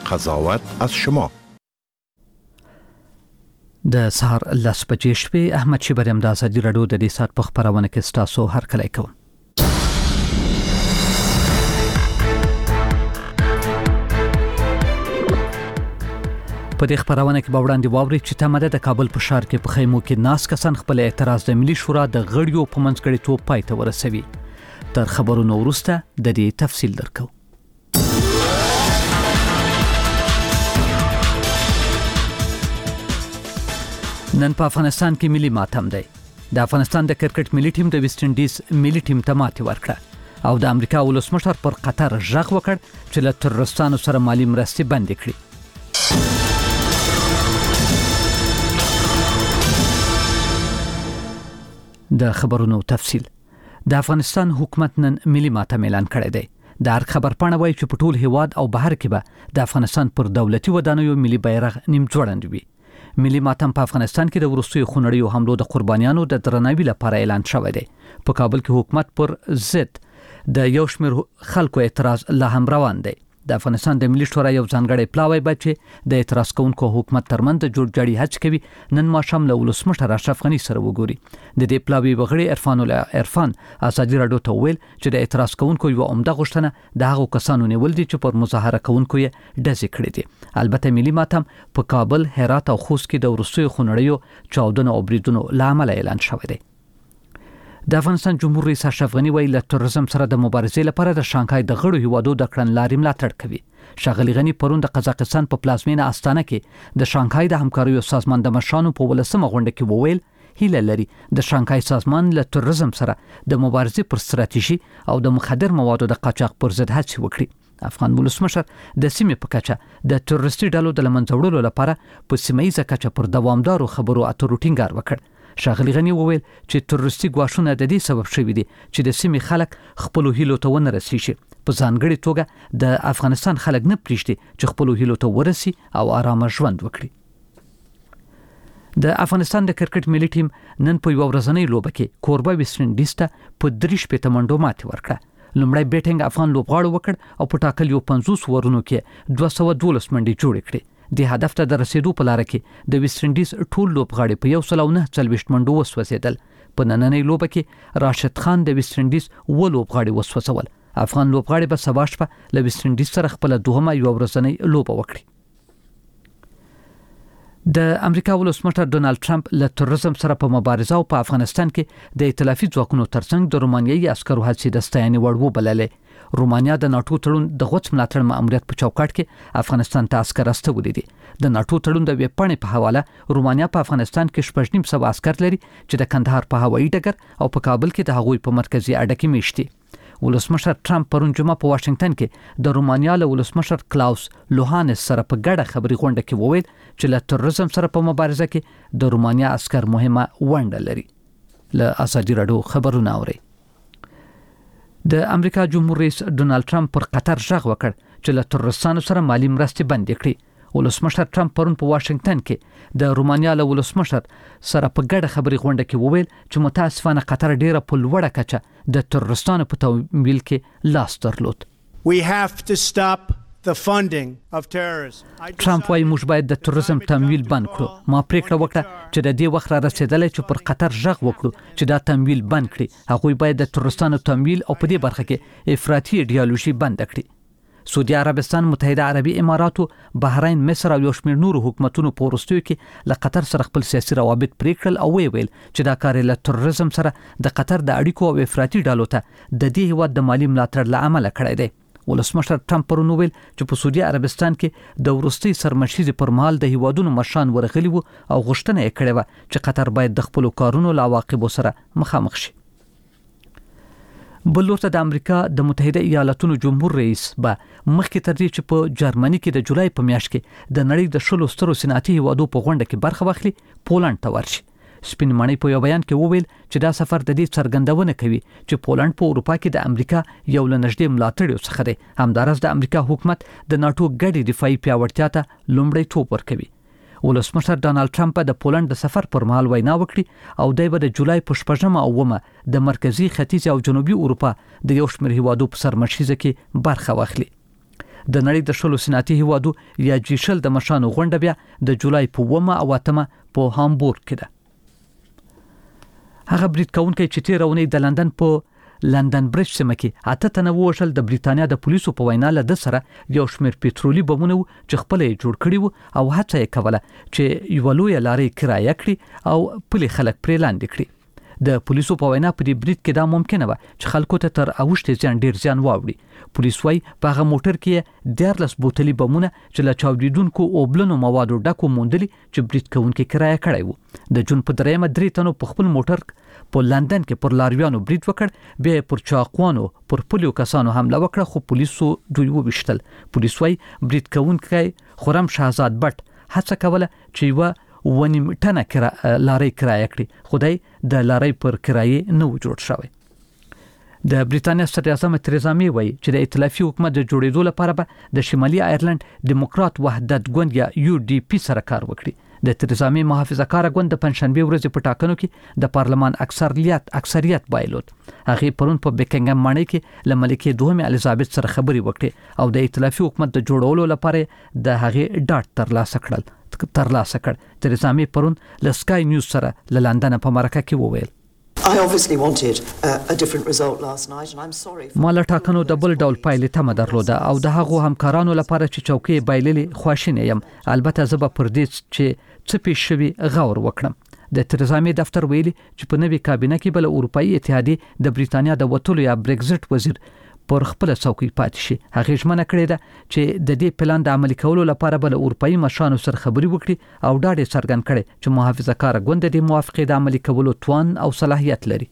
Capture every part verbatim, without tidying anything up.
قضاوت از شما. د سهار لس بجې شپې احمد شیبر د ازادي راډیو د دې سات په خبرونه کې ستاسو هر کله کوم. په دې خبرونه کې به وړاندې واوري چې تمده د کابل په ښار کې په خیمو کې ناس کسان خپل اعتراض د ملي شورا د غړیو په منځګړیتوب پای ته ورسوي. تر خبرونو وروسته د دې تفصیل درکو. نن په افغانستان کې ملي ماتم دی. د افغانستان د کرکټ ملي ټیم د ویسټ انډیز ملي ټیم ته ماتې ورکړه او د امریکا ولسمشر پر قطر ژغ وکړ چې له ترورستانو سره مالي مرستې بندې کړي. د خبرونو تفصیل. د افغانستان حکومت نن ملي ماتم اعلان کړی دی. د هر خبر پاڼه وایي چې په ټول هیواد او بهر کې به د افغانستان پر دولتي ودانیو ملي بیرغ نیم ځوړند وي. ملي ماتم په افغانستان کې د وروستیو خونړیو حملو د قربانیانو د درناوي لپاره اعلان شوی دی. په کابل کې حکومت پر ضد د یو شمېر خلکو اعتراض لا هم روان دی. د افغانستان د ملي شورا یو ځانګړی پلاوی بچي د اعتراض کوونکو حکومت ترمنځ د جوړجاړي هڅه کوي نن ماښام له ولسمشر اشرف غني سره وګوري. د دې پلاوی وغړي عرفان الله عرفان ازادي راډیو ته ویل چې د اعتراض کوونکو یو عمده غوښتنه د هغو کسانو نیول دي چې پر مظاهره کوونکو یې ډزې کړې دي. البته ملي ماتم په کابل، هرات او خوست کې د وروستیو خونړیو چاودنو او بریدونو لامل اعلان شوی دی. د افغانستان جمهور رئیس اشرف غني ویل له تروریزم سره د مبارزې لپاره د شانګهای د غړو هیوادو د کړنلارې ملاتړ کوي. ښاغلي غني پرون د قزاقستان په پلازمینه استانه کې د شانګهای د همکاریو سازمان د مشرانو په ولسمه غونډه کې وویل هیله لري د شانګهای سازمان له تروریزم سره د مبارزې پر ستراتیژي او د مخدر موادو د قاچاق پر ضد هڅې وکړي. افغان ولسمشر د سیمې په کچه د تروریستي ډلو د لمنځه وړلو لپاره په سیمه ییزه کچه پر دوامدارو خبرو اترو ټینګار وکړ. ښاغلي غني وویل چې تروریستي ګواښونه د دې سبب شوي دي چې د سیمې خلک خپل هیلو ته ونه رسیږي. په ځانګړي توګه د افغانستان خلک نه پریږدي چې خپل هیلو ته ورسي او آرامه ژوند وکړي. د افغانستان د کرکټ ملي ټیم نن په یو ورځنۍ لوبه کې کوربه ویسټ انډیز ته په درې شپېته منډو ماتې ورکړه. لومړی بیټینګ افغان لوبغاړو وکړ او په ټاکلیو پنځوس اورونو کې دوه سوه دولس منډې جوړې کړې. د هدف ته د رسیدو په لار کې د ویسټ انډیز ټول لوبغاړي په یو سل او نه څلوېښت منډو وسوځېدل. په نننۍ لوبه کې راشد خان د ویسټ انډیز اووه لوبغاړي وسوځول. افغان لوبغاړي به سبا شپه له ویسټ انډیز سره خپله دوهمه یوه ورځنۍ لوبه وکړي. د امریکا ولسمشر ډونالد ټرمپ له تروریزم سره په مبارزه او په افغانستان کې د ائتلافي ځواکونو ترڅنګ د رومانیایي عسکرو هڅې د ستاینې وړ وبللې. رومانیا د ناټو تړون د غوڅ ملاتړ ماموریت په چوکاټ کې افغانستان ته عسکر استولي دي. د ناټو تړون د ویب پاڼې په حواله رومانیا په افغانستان کې شپږ نیم سوه عسکر لري چې د کندهار په هوایي ډګر او په کابل کې د هغوی په مرکزي اډه کې میشت دي. ولسمشر ټرمپ پرون جمعه په واشنگټن کې د رومانیا له ولسمشر کلاوس لوهانس سره په ګډه خبري غونډه کې وویل چې له تروریزم سره په مبارزه کې د رومانیا عسکر مهمه ونډه لري. له ازادي راډیو خبرونه اوري. د امریکا جمهور رئیس ډونالد ټرمپ پر قطر ژغ وکړ چې له تروریستانو سره مالي مرستې بندې کړي. ولسمشر ټرمپ پرون په واشنگټن کې د رومانیا له ولسمشر سره په ګډه خبري غونډه کې وویل چې متاسفانه قطر ډیره په لوړه کچه د تروریستانو په تمویل کې لاس درلود. We have to stop the funding of terrorism. ټرمپ وايي موږ باید د تروریزم تمویل بند کړو. ما پریکړه وکړه چې د دې وخت را رسیدلی چې پر قطر ژغ وکړو چې دا تمویل بند کړي. هغوی باید د تروریستانو تمویل او په دې برخه کې افراطي ایډیالوژي بند کړي. سعودي عربستان، متحده عربي اماراتو، بحرین، مصر او یو شمېر نورو حکومتونو په وروستیو کې له قطر سره خپل سیاسي روابط پرې کړل او ویل چې دا کار له تروریزم سره د قطر د اړیکو او افراطي ډلو ته د دې هیواد د مالي ملاتړ له امله کړی دی. ولسمشر ټرمپ پرون ویل چې په سعودي عربستان کې د وروستي سرمشیزې پر مهال د هیوادونو مشران ورغلي وو او غوښتنه یې کړې وه چې قطر باید د خپلو کارونو له عواقبو سره مخامخ شي. بل لورته د امریکا د متحده ایالاتونو جمهور رئیس به مخکې تر دې چې په جرمني کې د جولای په میاشت کې د نړۍ د شلو سترو صنعتي هیوادو په غونډه کې برخه واخلي، پولنډ ته ورشي. سپین ماڼۍ په یو بیان کې وویل چې دا سفر د دې څرګندونه کوي چې پولنډ په اروپا کې د امریکا یو له نږدې ملاتړیو څخه دی. همداراز د امریکا حکومت د ناټو ګډې دفاعي پیاوړتیا ته لومړیتوب ورکوي. ولسمشر ډانالډ ټرمپ د پولنډ د سفر پر مهال وینا وکړي او دی به د جولای په شپږمه او اوومه د مرکزي، ختیځ او جنوبي اروپا د یو شمېر هیوادو په سرمشیزه کې برخه واخلي. د نړۍ د شلو صنعتي هیوادو یا جی شل د مشانو غونډه بیا د جولای په اوومه او اتمه په هامبورګ کې ده. هغه برید کوونکی چې تیر اونۍ د لندن په لندن برج سیمه کې اته تنه ووژل د بریتانیا د پولیسو په وینا له د سره یو شمېر پېټرولي بمونه چې خپل یې جوړ کړي وو او هڅه یې کوله چې یو لوی لارې کرایه کړي او پلي خلک پرې لاندې کړي. د پولیسو په وینا په دې برید کې دا ممکنه و چې خلکو ته تر اوښتې ځان ډیر ځان واوړي. پولیس وايي په هغه موټر کې دیارلس بوتلي بمونه چې له چاودیدونکو او بلنو موادو ډکو موندلي چې برید کوونکي کرایه کړی وو. د جون په دریمه درې تنو په خپل موټر په لندن کې پر لاریانو برید وکړ، بیا پر چاقوانو پر پولیو کسانو حمله وکړه خو پولیسو دوی وبشتل. پولیس وايي برید کوونکی خرم شهزاد بټ هڅه کوله چې یو ونیم ټنه کرا لارې کرایه کړي، خدای د لارې پر کرایه نه و جوړ شوی. د بریتانیا صدر اعظم تریزا می وایي چې د ائتلافي حکومت د جوړېدو لپاره به د شمالي ایرلند دیموکرات وحدت ګوند یا یو ډي پی سره کار وکړي. د تریزا می محافظه کار ګوند د پنځشنبه ورځې په ټاکنو کې د پارلمان اکثریت اکثریت بایلود. هغه پرون په بیکنګم ماڼۍ کې له ملکه دوهم الیزابت سره خبري وکړي او د ائتلافي حکومت د جوړولو لپاره د هغه ډاټ ترلاسه کړل ترلاسه کړ. تریزا می پرون له سکای نیوز سره له لندن په مرکه کې وویل I obviously wanted a, a different result last night and I'm sorry. ما له ټاکنو د بل ډول پایلې تمه درلوده او د هغو همکارانو لپاره چې چوکۍ بایللې خواشینه یم. البته زه به پر دې چې څه پیښ شوي غور وکړم. د تریزا می دفتر ویلي چې په نوې کابینه کې بل اروپאי اتحادیه د بریتانیا د وټولو یا بریگزټ وزیر پر خپل څوکۍ پاتې شي. هغه ژمنه کړې ده چې د دې پلان د عملي کولو لپاره بل اروپאי مشانو سره خبري وکړي او دا ډېر څرګند کړي چې محافظه کار ګوند د موافقې د عملي کولو توان او صلاحیت لري.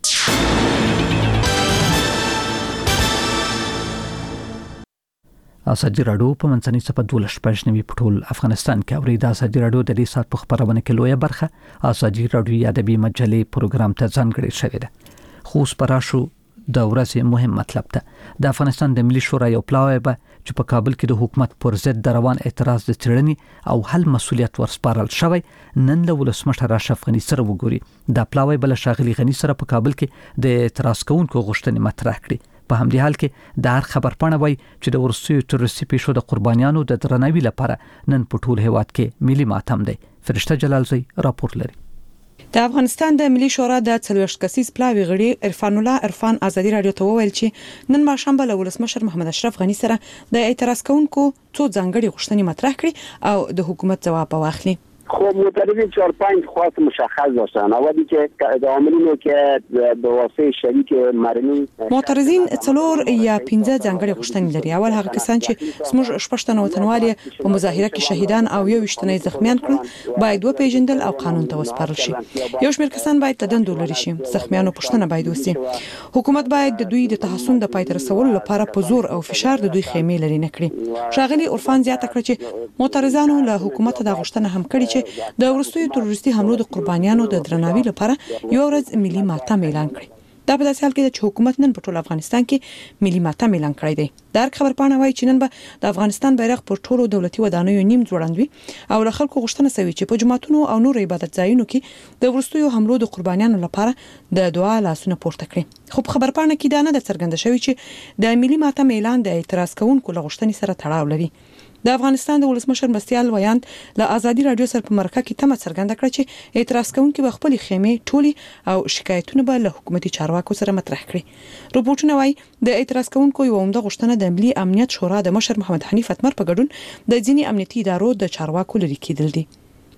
اساجي راډیو په منځنۍ صفه دولس پښنوي په ټول افغانستان کې اوري. د اساجي راډیو د دې سات په خبرونه کې لویه برخه اساجي راډیو یا ادبي مجلې پروګرام ته ځانګړې شوې ده. خو سپراشو د ورځې مهم مطلب ده. د افغانستان د ملي شورا یو پلاوی به چې په کابل کې د حکومت پر ضد د روان اعتراض د څېړنې او حل مسولیت ورسپارل شوی نن له ولسمشر اشرف غنی سره وګوري. دا پلاوی بل شاغلي غنی سره په کابل کې د اعتراض کوونکو غوښتنې مطرح کړي. په همدې حال کې د هر خبرپاڼه وایي چې د ورسیو تروریستي پیښو د قربانیانو د درناوي لپاره نن په ټول هیواد کې ملي ماتم دی. فرشته جلالزی راپور لري. د افغانستان د ملي شورا د څلوېښت کسیز پلاوی غړي عرفان الله عرفان ازادي راډیو ته وویل چې نن ماښام به ولسمشر محمد اشرف غنی سره د اعتراض کوونکو څو ځانګړي غوښتنې مطرح کړي او د حکومت ځواب واخلي. خب معترضین چهار پنج خواست مشخص داشتن. اولی که د عاملینو که به واسطه شریک مرنی معترضین څلور یا پنځه ځانګړي غوښتنې لري. اول هغه کسان چې زموږ شپږتنه وطنوال په مظاهره کې شهیدان او یو وشتنه زخمیان کړل باید و پیژندل او قانون ته وسپارل شي. یو شمېر کسان باید تدند لري شي. زخمیانو پښتنه باید وسی. حکومت باید د دوی د تحسن د پای تر رسولو لپاره په زور او فشار د دوی خیمه لري نه کړي. شاغلي عرفان زیاته کړ چې معترضانو له حکومت د غوښتنه هم کړي چې د ورستیو تروریستي حملو د قربانیانو د درناوي لپاره یو ورځ ملي ماتم اعلان کړي. دا په داسې حال کې چې حکومت نن په ټول افغانستان کې ملي ماتم اعلان کړی دی. دا خبرپاڼه وایي چې نن به د افغانستان بیرغ پر ټولو دولتي ودانیو نیم ځوړندوي او له خلکو غوښتنه شوی چې په جماعتونو او نور عبادت ځایونو کې د ورستیو حملو د قربانیانو لپاره د دعا لاسونه پورته کړي. خو په خبرپاڼه کې دا نه د څرګنده شوی چې د ملي ماتم اعلان د اعتراض کوونکو له غوښتنې سره تړاو لري. د افغانستان د ولسمشر مرستیال ویاند له ازادي راډیو سره په مرکه کې تمه څرګنده کړه چې اعتراض کوونکي به خپل خیمه ټولي او شکایتونه به له حکومتي چارواکو سره مطرح کړي. رپورټونه وایي د اعتراض کوونکو یو عمده غوښتنه د ملي امنیت شورا د مشر محمد حنیف اتمر په ګډون د ځینی امنیتي ادارو د چارواکو لري کېدل دي.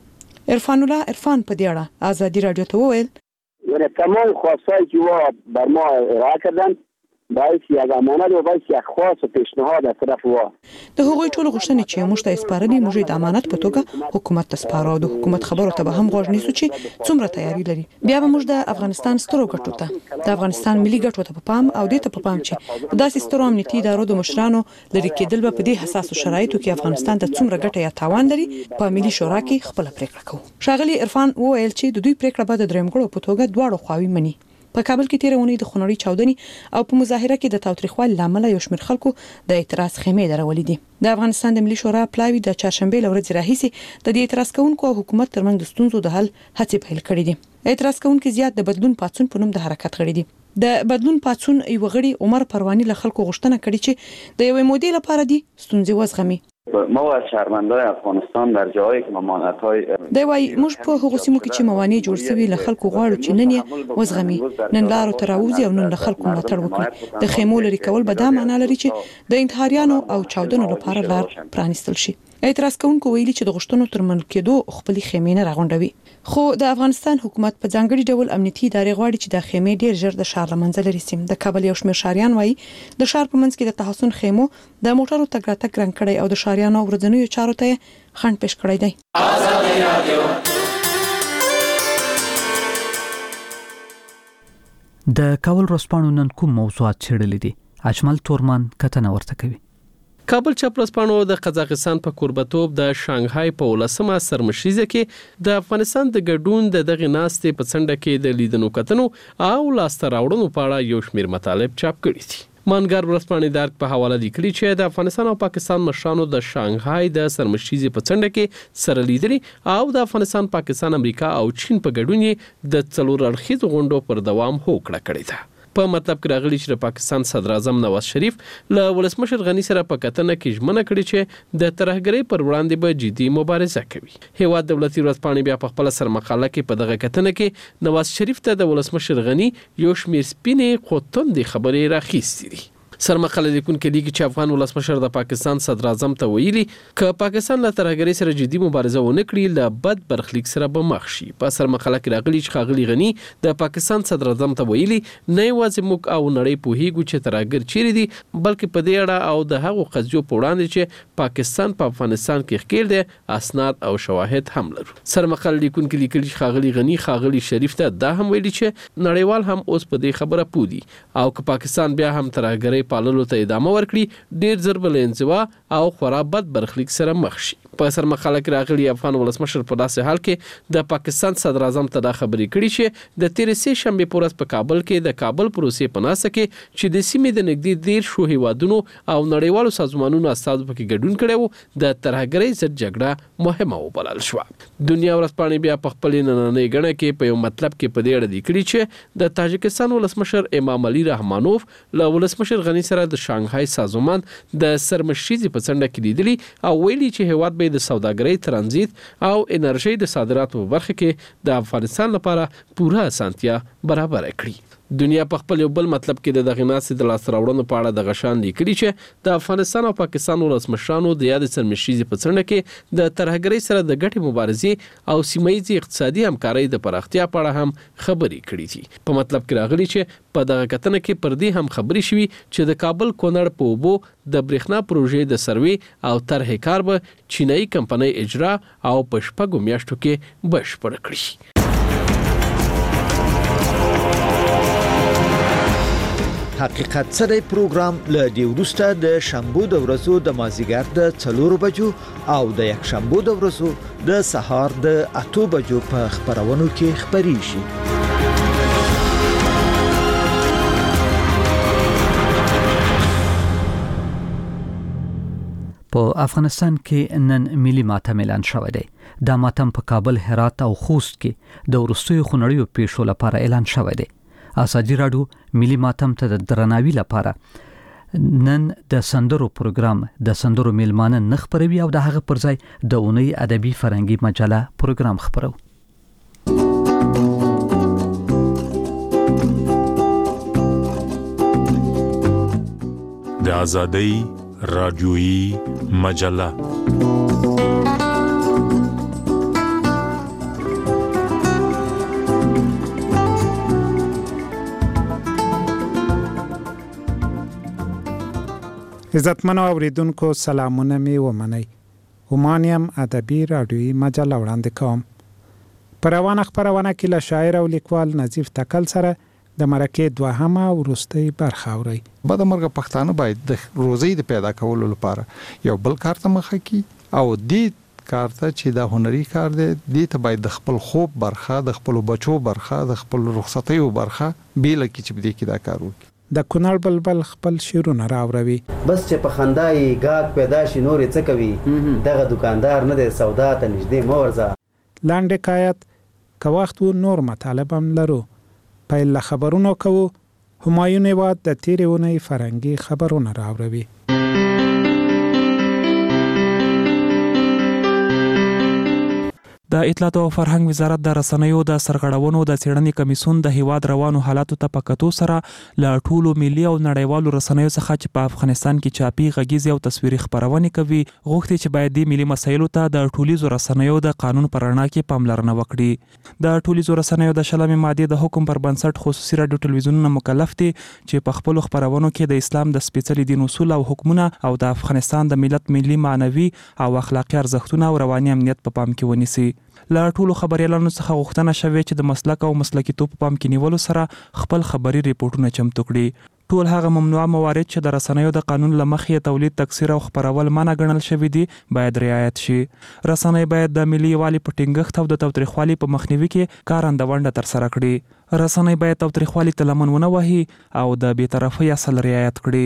عرفان الله عرفان په دې اړه ازادي راډیو ته وویل یعنی تمام خواستایی که وا بر ما ارائه کردن باید یک امانت و باید یک خواست و پیشنهاد از طرف وا د هغوی ټول غوښتنې چې موږ ته سپارلي موږ د امانت په توګه حکومت ته سپارو او د حکومت خبرو ته به هم غوږ نیسو چې څومره تیاری لري. بیا به موږ د افغانستان سترو ګټو ته د افغانستان ملي ګټو ته په پام او د ته په پام چې په داسې سترو امنیتي ادارو د مشرانو لري کېدل به په دې حساسو شرایطو کې افغانستان ته څومره ګټه یا تاوان لري په ملي شورا کې خپل پریکړه کوو. شاغلي عرفان وویل چې د دوی پریکړه به د دریم ګړو په توګه دواړو خواوې مني. په کابل کې تیر اونۍ د خونړۍ چاودنې او په مظاهره کې د تاوتریخوالي لامل یو شمېر خلکو د اعتراض خیمې درولې دي. د افغانستان د ملي شورا پلاوی د چهارشنبه لورځ راهیسي د دې اعتراض کوونکو او حکومت ترمنځ د ستونزو د حل هڅې پیل کړې دي. اعتراض کوونکو زیات د بدلون پاتون په نوم د حرکت غړي دي. د بدلون پاتون یو غړي عمر پروانی له خلکو غوښتنه کړې چې د یوې مودې لپاره دي ستونزې وزغمي. ما از شهروندان افغانستان در جایی که ممانعت‌های دی وای موږ په هغو سیمو کې چې موانع جوړ شوي له خلکو غواړو چې نن یې وزغمي، نن لارو ته راوځي او نن له خلکو ملاتړ وکړي. د خیمو لري کول به دا معنا لري چې د انتحاریانو او چاودنو لپاره لار پرانیستل شي. اعتراض کوونکو ویلي چې د غوښتنو ترمنځ کېدو خپلې خیمې نه راغونډوي. خو د افغانستان حکومت په ځانګړي ډول امنیتي ادارې غواړي چې د خیمې ډیر ژر د شهر لمنځه لري. سیم د کابل یو شمېر شاریان وایي د شهر په منځ کې د تحسن خیمو د موټرو تګ راتګ رنګ کړي او د شاریانو ورځنیو چارو ته خنډ پېښ کړی دی. د کابل ورځپاڼو نن کوم موضوعات څېړلي دي؟ اجمل تورمان کتنه ورته کوي. کابل چاپلسپانو د قزاقستان په کوربتوب د شانګهای په ولسمه سرمشریزه کې د افغانستان د ګډون د دغه ناستې په څنډه کې د لیدنو کتنو او لاسته راوړنو په اړه یو شمېر مطالب چاپ کړي دي. مانګار ورځپاڼې درک په حواله لیکلي چې د افغانستان او پاکستان مشرانو د شانګهای د سرمشریزې په څنډه کې سره لیدلي او د افغانستان، پاکستان، امریکا او چین په ګډون د څلور اړخیزو غونډو پر دوام هوکړه کړې ده. په مطلب کې راغلي چې د پاکستان صدر اعظم نواز شریف له ولسمشر غنی سره په کتنه کې ژمنه کړې چې د ترهګرۍ پر وړاندې به جدي مبارزه کوي. هیواد دولتي ورځپاڼې بیا په خپل سرمقاله کې په دغه کتنه کې نواز شریف ته د ولسمشر غنی یو شمېر سپینې خو توندې خبرې راخیستې دي. سرمقاله لیکونکي لیکي چې افغان ولسمشر د پاکستان صدر اعظم ته ویلي که پاکستان له ترهګرۍ سره جدي مبارزه ونه کړي له بد برخلیک سره به مخ شي. په سرمقاله کې راغلي چې ښاغلي غني د پاکستان صدر اعظم ته ویلي نه یوازې موږ او نړۍ پوهیږو چې ترهګر چیرې دي، بلکې په دې اړه او د هغو قضیو په وړاندې چې پاکستان په افغانستان کې ښکېل دی اسناد او شواهد هم لرو. سرمقاله لیکونکي لیکلي چې ښاغلي غني ښاغلي شریف ته دا هم ویلي چې نړیوال هم اوس په دې خبره پوه دي او که پاکستان بیا هم ترهګرۍ پاللو ته ادامه ورکړي ډیر ضرب له انزوا او خورا بد برخلیک سره مخ شي. په سرمقاله کې راغلي افغان ولسمشر په داسې حال کې د پاکستان صدر اعظم ته دا خبرې کړي چې د تیرې سه شنبې په ورځ په کابل کې د کابل پروسې په ناسه کې چې د سیمې د نږدې دیر شو هیوادونو او نړیوالو سازمانونو استازو پکې ګډون کړي وو د ترهګرۍ ضد جګړه مهمه وبلل شو. دنیا ورځپاڼې بیا په خپل نننۍ غړنه کې په یو مطلب کې په دې اړه لیکلي چې د تاجکستان ولسمشر امام علي رحمانوف له ولسمشر غني سره د شانګهای سازمان د سرمشریزې په څنډه کې لیدلي او ویلي چې هیواد به د سوداګرۍ، ترانزیت او انرژي د صادراتو په برخه کې د افغانستان لپاره پوره اسانتیا برابر کړي. دنیا په خپل یو بل مطلب کې د دغه ناستې د لاسته راوړنو په اړه د غشان لیکلي چې د افغانستان او پاکستان ولسمشرانو د یاد سرمشریزې په څنډه کې د ترهګرۍ سره د ګټې مبارزې او سیمه‌ییزې اقتصادي همکارۍ د پراختیا په اړه هم خبرې کړې دي. په مطلب کې راغلي چې په دغه کتنه کې پر دې هم خبرې شوي چې د کابل کونړ په اوبو د برېښنا پروژې د سروې او طرحې کار به چینایي کمپنۍ اجرا او په شپږو میاشتو کې بشپړ کړي. حقیقت سره پروګرام له دی ورسته د شنبه د ورځو د مازیګر د څلور بجو او د یک شنبه د ورځو د سهار د اته بجو په خبرونو کې خبري شي. په افغانستان کې نن ملي ماتم اعلان شوی دی. دا ماتم په کابل، هرات او خوست کې د ورستیو خونړیو پیښو لپاره اعلان شوی دی. ازادي راډیو ملي ماتم ته د درناوي لپاره نن د سندرو پروګرام د سندرو میلمانه نه خبروي او د هغه پر ځای د اونۍ ادبي فرهنګي مجله پروګرام خبرو. د ازادۍ راډیويي مجله عزتمنو اوریدونکو سلامونه می ومنئ. همانیم ادبي رادیویي مجله وړاندې کوم. پر روانه خبرونه کې له شاعر او لیکوال نظیف تکل سره د مرکې دوهمه او وروستۍ برخه اورئ. بعد مرګ پښتانه باید د روزي د پیدا کولو لپاره یو بل کار ته مخه کی او دې کار ته چې دا هنري کار دی دې ته باید د خپل خوب برخه، د خپل بچو برخه، د خپل رخصتیو برخه بیل کی چې دې کې دا کار وکړي. د کونړ بلبل خپل شیرونه راوروي. بس چې په خندای غاګ پیدا شي نور څه کوي دغه دکاندار نه دی سودا ته نږدې مورزه. لاندې حکایت که وخت و نور مطالب هم لرو. پیل خبرونو کوو همایون هیواد د تیرې اونۍ فرهنګي خبرونه راوړوي. د اطلاعات او فرهنګ وزارت د رسنیو د سرغړونو د څېړنې کمیسیون د هیواد روانو حالاتو ته په کتو سره له ټولو ملي او نړیوالو رسنیو څخه چې په افغانستان کې چاپي غږیزې او تصویري خپرونې کوي غوښتي چې باید د ملي مسایلو ته د ټولیزو رسنیو د قانون پر رڼا کې پاملرنه وکړي. د ټولیزو رسنیو د شلمې مادې د حکم پر بنسټ خصوصي راډیو ټلویزیونونه مکلف دي چې په خپل خپرونو کې د اسلام د سپېڅلي دین اصول او حکمونه او د افغانستان د ملت ملي معنوي او اخلاقي ارزښتونه او رواني امنیت په پام کې ونیسي. له ټولو خبريالانو څخه غوښتنه شوې چې د مسلک او مسلکیتوب په پام کې نیولو سره خپل خبري ریپورتونه چمتو کړي. ټول هغه ممنوع موارد چې د رسنیو د قانون له مخې تولید، تکثیر او خپرول منع ګڼل شوي دي باید رعایت شي. رسنۍ باید د ملي یووالي په ټینګښت او د تاوتریخوالي په مخنیوي کې کارنده ونډه ترسره کړي. رسنۍ باید تاوتریخوالي ته لمن ونه وهي او د بی‌طرفۍ اصل رعایت کړي.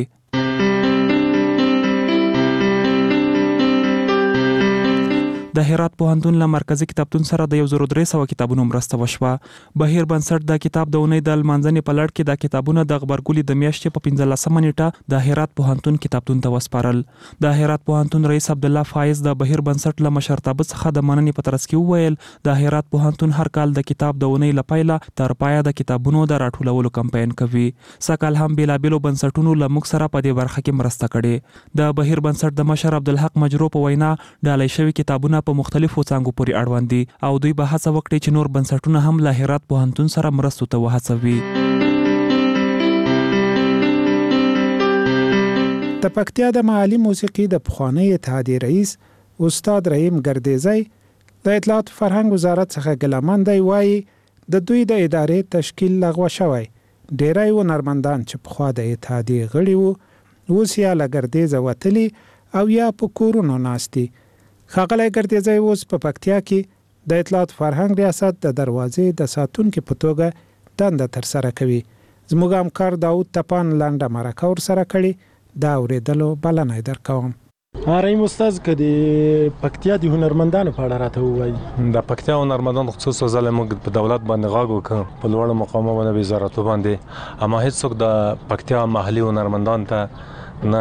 د هرات پوهنتون له مرکزی کتابتون سره د یو زر درې سوه کتابونو مرسته وشوه. بهیر بنسټ د کتاب د اونۍ د لمانځنې په لړ کې د کتابونو د غبرګولي د میاشتې په پنځلسمه نیټه د هرات پوهنتون کتابتون ته وسپارل. د هرات پوهنتون رئیس عبدالله فایز د بهیر بنسټ له مشرتابه څخه د مننې په ترڅ کې وویل د هرات پوهنتون هر کال د کتاب د اونۍ له پیله تر پایه د کتابونو د راټولولو کمپاین کوي. سږکال هم بېلابېلو بنسټونو له موږ سره په دې برخه کې مرسته کړې. د بهیر بنسټ د مشر عبدالحق مجرو په وینا ډالۍ شوي کتابونه په مختلفو څانګو پورې اړوند دي او دوی به هڅه وکړي چې نور بنسټونه هم له هرات پوهنتون سره مرستو ته وهڅوي. د پکتیا د محلي موسیقي د پخوانی اتحادیې رئیس استاد رحیم ګردیزی د اطلاعات فرهنګ وزارت څخه ګلمن دی وایي د دوی د ادارې تشکیل لغوه شوی. ډیری هنرمندان چې پخوا د اتحادیې غړي وو اوس یا له ګردیزه وتلي او یا په کورونو ناست دي. ښاغلی ګردیزی اوس په پکتیا کې د اطلاعات فرهنګ ریاست د دروازې د ساتونکي په توګه دنده ترسره کوي. زموږ همکار داود تپان لنډه مرکه ورسره کړې. دا اورېدلو بلنه درکوم. رحیم استاد که د پکتیا د هنرمندانو په اړه راته ووایي. د پکتیا هنرمندان خصوصا ځله موږ په دولت باندې غږ وکړو په لوړو مقامو باندې وزارتو باندې، اما هیڅوک د پکتیا محلي هنرمندان ته نه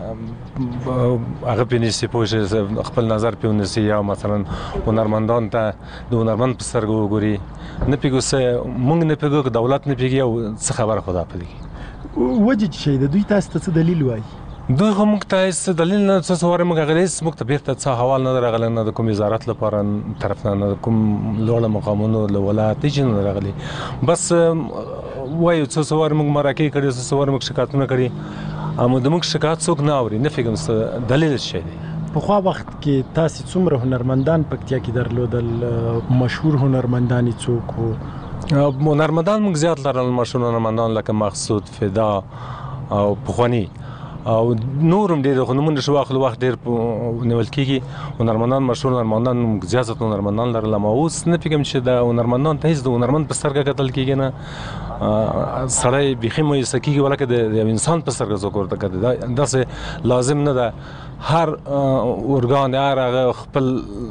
هغه پینیسی پوه خپل نظر پیونیسی یا مثلا هنرمندان ته د هنرمند په سترګو وګوري. نه پیږو څه موږ نه پیږو که دولت نه پیږي او څه خبره خو دا پدې وجه چې د دوی تاسو ته څه دلیل وایي؟ دوی خو موږ ته هېڅ دلیل نه څه څه وایي، موږ هغه هېڅ موږ ته بیرته څه حوال نه ده راغلی، نه د کوم وزارت لپاره طرف نه، نه د کوم لوړه مقامونو له ولایت هېڅ نه راغلی. بس وایو څه څه وایي، موږ مرکې کړي، څه څه وایي موږ شکایتونه کړي، اما د موږ شکایت څوک نه اوري. نه فکرم څه دلیل شی دی. پخوا وخت کې تاسې څومره هنرمندان پکتیا کې درلودل؟ مشهور هنرمندان څوک وو؟ هنرمندان موږ زیات لرل، مشهور هنرمندان لکه مقصود، فدا او پخواني او نورم ډېر خو نومونه شو واخلو وخت ډېر نیول کېږي. هنرمندان مشهور هنرمندان موږ زیات هنرمندان لرل، اما اوس نه فکرم چې د هنرمندان ته هېڅ د هنرمند په سترګه کتل کېږي نه. سړی بیخي مایوسه کېږي ولکه د یو انسان په سترګه څوک ورته کتل. داسې لازم نه ده هر ارګان هر هغه خپل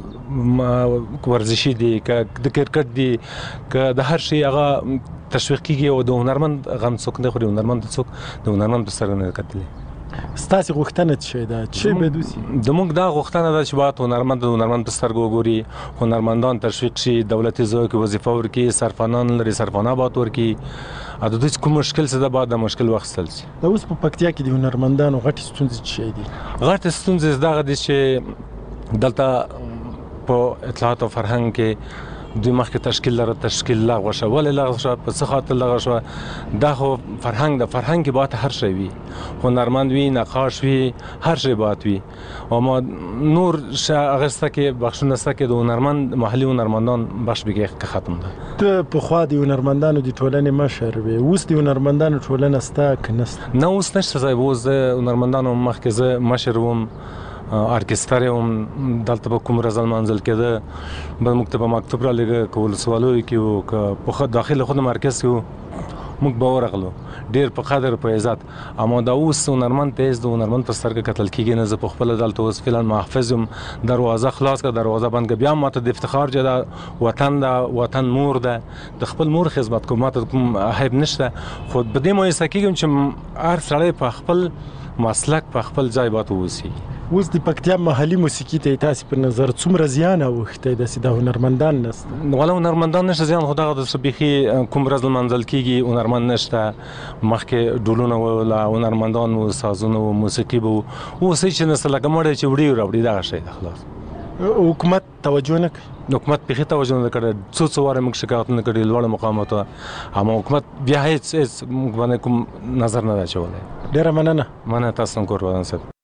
ورزشي دی، که د کرکټ دی، که د هر شي هغه تشویق کېږي او د هنرمند غم څوک نه خوري. هنرمند څوک د هنرمند په سترګه نه کتلي. ستاسې غوښتنه څه شی ده؟ چې باید وشي؟ د موږ دا غوښتنه ده چې باید هنرمند د هنرمند په سترګو وګوري، هنرمندان تشویق شي، دولتي ځایو کې وظیفه ورکړي، صرفانان لري صرفانه باید ورکړي، او د دوی کوم مشکل څه ده باید د مشکل واخیستل شي. د اوس په پکتیا کې د هنرمندانو غټې ستونزې څه شی دي؟ غټې ستونزې دغه دي چې دلته په اطلاعات او فرهنګ کې دوی مخکې تشکیل لره تشکیل لغوه شوه. ولې لغوه شوه؟ په څه خاطر لغوه شوه؟ دا خو فرهنګ ده، فرهنګ کې باید هر شی وي، هنرمند وي، نقاش وي، هر شی باید وي. اما نور اغسته کې بخشونه سته کې د هنرمند محلي هنرمندان بخش بګې ختم ده. ته پخوا د هنرمندانو د ټولنې مشر وې، اوس د هنرمندانو ټولنه سته که نسته؟ نه اوس نشته صاحب. اوس د هنرمندانو مخکې زه مشر وم، ارکستر هم دلته به کوم ورځ لمانځل کېده، به موږ ته به مکتوب رالیږه که ولسوالیو کې وو که په داخل خود مرکز کې وو، موږ به ورغلو ډیر په قدر په عزت. اما دا اوس هنرمند تیز د هنرمند پر سترګه کتل کیږي نه. زه په خپل دلته اوس فعلا محافظ یم، دروازه خلاص کړه، دروازه بند کړه، بیا ماته د افتخار جدا وطن دا وطن مور ده، د خپل مور خدمت کوم، ماته کوم عیب نشته. خو په دې مو یې کېږم چې هر سړی په خپل مسلک په خپل ځای باندې اوسي. اوس د پکتیا محلي موسیقي ته تاسو په نظر څومره زیان اوخته د سیده هنرمندان نشته؟ ولا هنرمندان نشته زیان، خو دغه د سبيخي کوم ورځ منزل کیږي هنرمند نشته. مخکې ډولونه ولا هنرمندان او سازونه او موسیقي بو اوس چې نسل لګمړې چې وړي راوړي دا شي خلاص. حکومت توجه نه کوي. حکومت به توجه نه کړي، څو څو واره موږ شکایت نه کړي لوړ مقامات، اما حکومت بیا هیڅ هیڅ موږ باندې کوم نظر نه اچولای. ډیره مننه. مننه تاسو هم کور ودان سره.